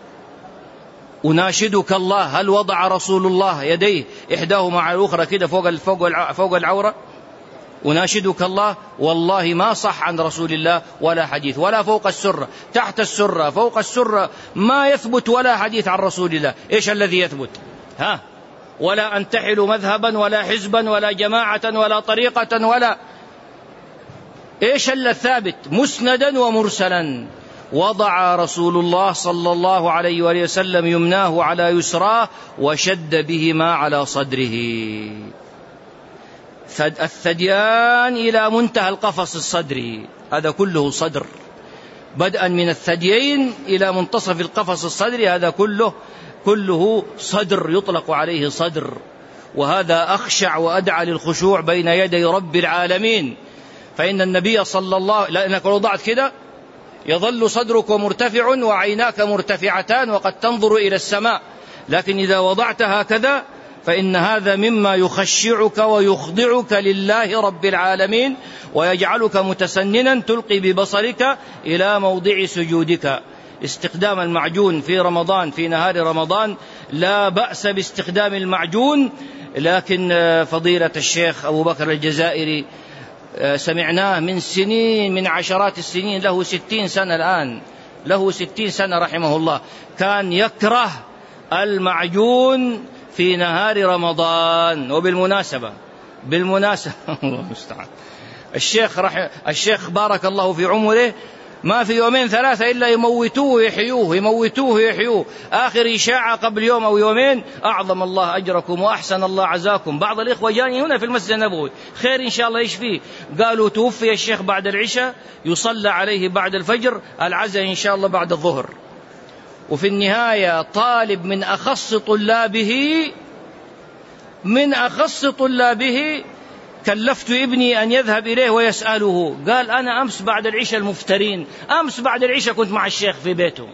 أناشدك الله هل وضع رسول الله يديه إحداهما على الأخرى كده فوق فوق فوق العورة؟ أناشدك الله والله ما صح عن رسول الله ولا حديث ولا فوق السرة تحت السرة فوق السرة ما يثبت ولا حديث عن رسول الله. إيش الذي يثبت؟ ها ولا أنتحل مذهبا ولا حزبا ولا جماعة ولا طريقة ولا إيش إلا الثابت مسندا ومرسلا. وضع رسول الله صلى الله عليه وآله وسلم يمناه على يسراه وشد بهما على صدره، الثديان إلى منتهى القفص الصدري، هذا كله صدر، بدءا من الثديين إلى منتصف القفص الصدري، هذا كله كله صدر، يطلق عليه صدر. وهذا أخشع وأدعى للخشوع بين يدي رب العالمين. فإن النبي صلى الله، لأنك لو ضعت كده يظل صدرك مرتفع وعيناك مرتفعتان وقد تنظر إلى السماء، لكن إذا وضعت هكذا فإن هذا مما يخشعك ويخضعك لله رب العالمين ويجعلك متسننا تلقي ببصرك إلى موضع سجودك. استخدام المعجون في رمضان، في نهار رمضان، لا بأس باستخدام المعجون، لكن فضيلة الشيخ أبو بكر الجزائري سمعناه من سنين، من عشرات السنين، له ستين سنة الآن، له ستين سنة رحمه الله، كان يكره المعجون في نهار رمضان. وبالمناسبة بالمناسبة الله المستعان، الشيخ رح... الشيخ بارك الله في عمره ما في يومين ثلاثة إلا يموتوه ويحيوه، يموتوه ويحيوه. آخر إشاعة قبل يوم أو يومين: أعظم الله أجركم وأحسن الله عزاكم. بعض الإخوة جاني هنا في المسجد النبوي، خير إن شاء الله يشفيه، قالوا توفي الشيخ بعد العشاء، يصلى عليه بعد الفجر، العزاء إن شاء الله بعد الظهر. وفي النهاية طالب من أخص طلابه من أخص طلابه كلفت ابني أن يذهب إليه ويسأله، قال: أنا أمس بعد العشاء المفترين، أمس بعد العشاء كنت مع الشيخ في بيته.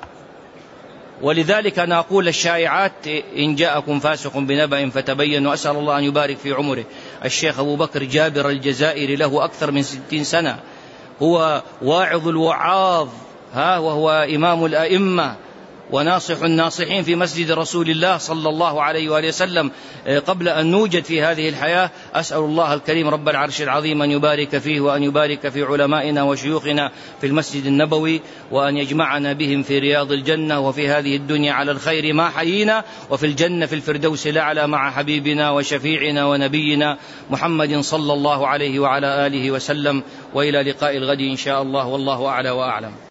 ولذلك أنا أقول الشائعات: إن جاءكم فاسق بنبأ فتبينوا. أسأل الله أن يبارك في عمره. الشيخ أبو بكر جابر الجزائري له أكثر من ستين سنة، هو واعظ الوعاظ، ها وهو إمام الأئمة وناصح الناصحين في مسجد رسول الله صلى الله عليه وآله وسلم قبل أن نوجد في هذه الحياة. أسأل الله الكريم رب العرش العظيم أن يبارك فيه وأن يبارك في علمائنا وشيوخنا في المسجد النبوي، وأن يجمعنا بهم في رياض الجنة وفي هذه الدنيا على الخير ما حيينا، وفي الجنة في الفردوس الأعلى مع حبيبنا وشفيعنا ونبينا محمد صلى الله عليه وعلى آله وسلم. وإلى لقاء الغد إن شاء الله، والله أعلى وأعلم.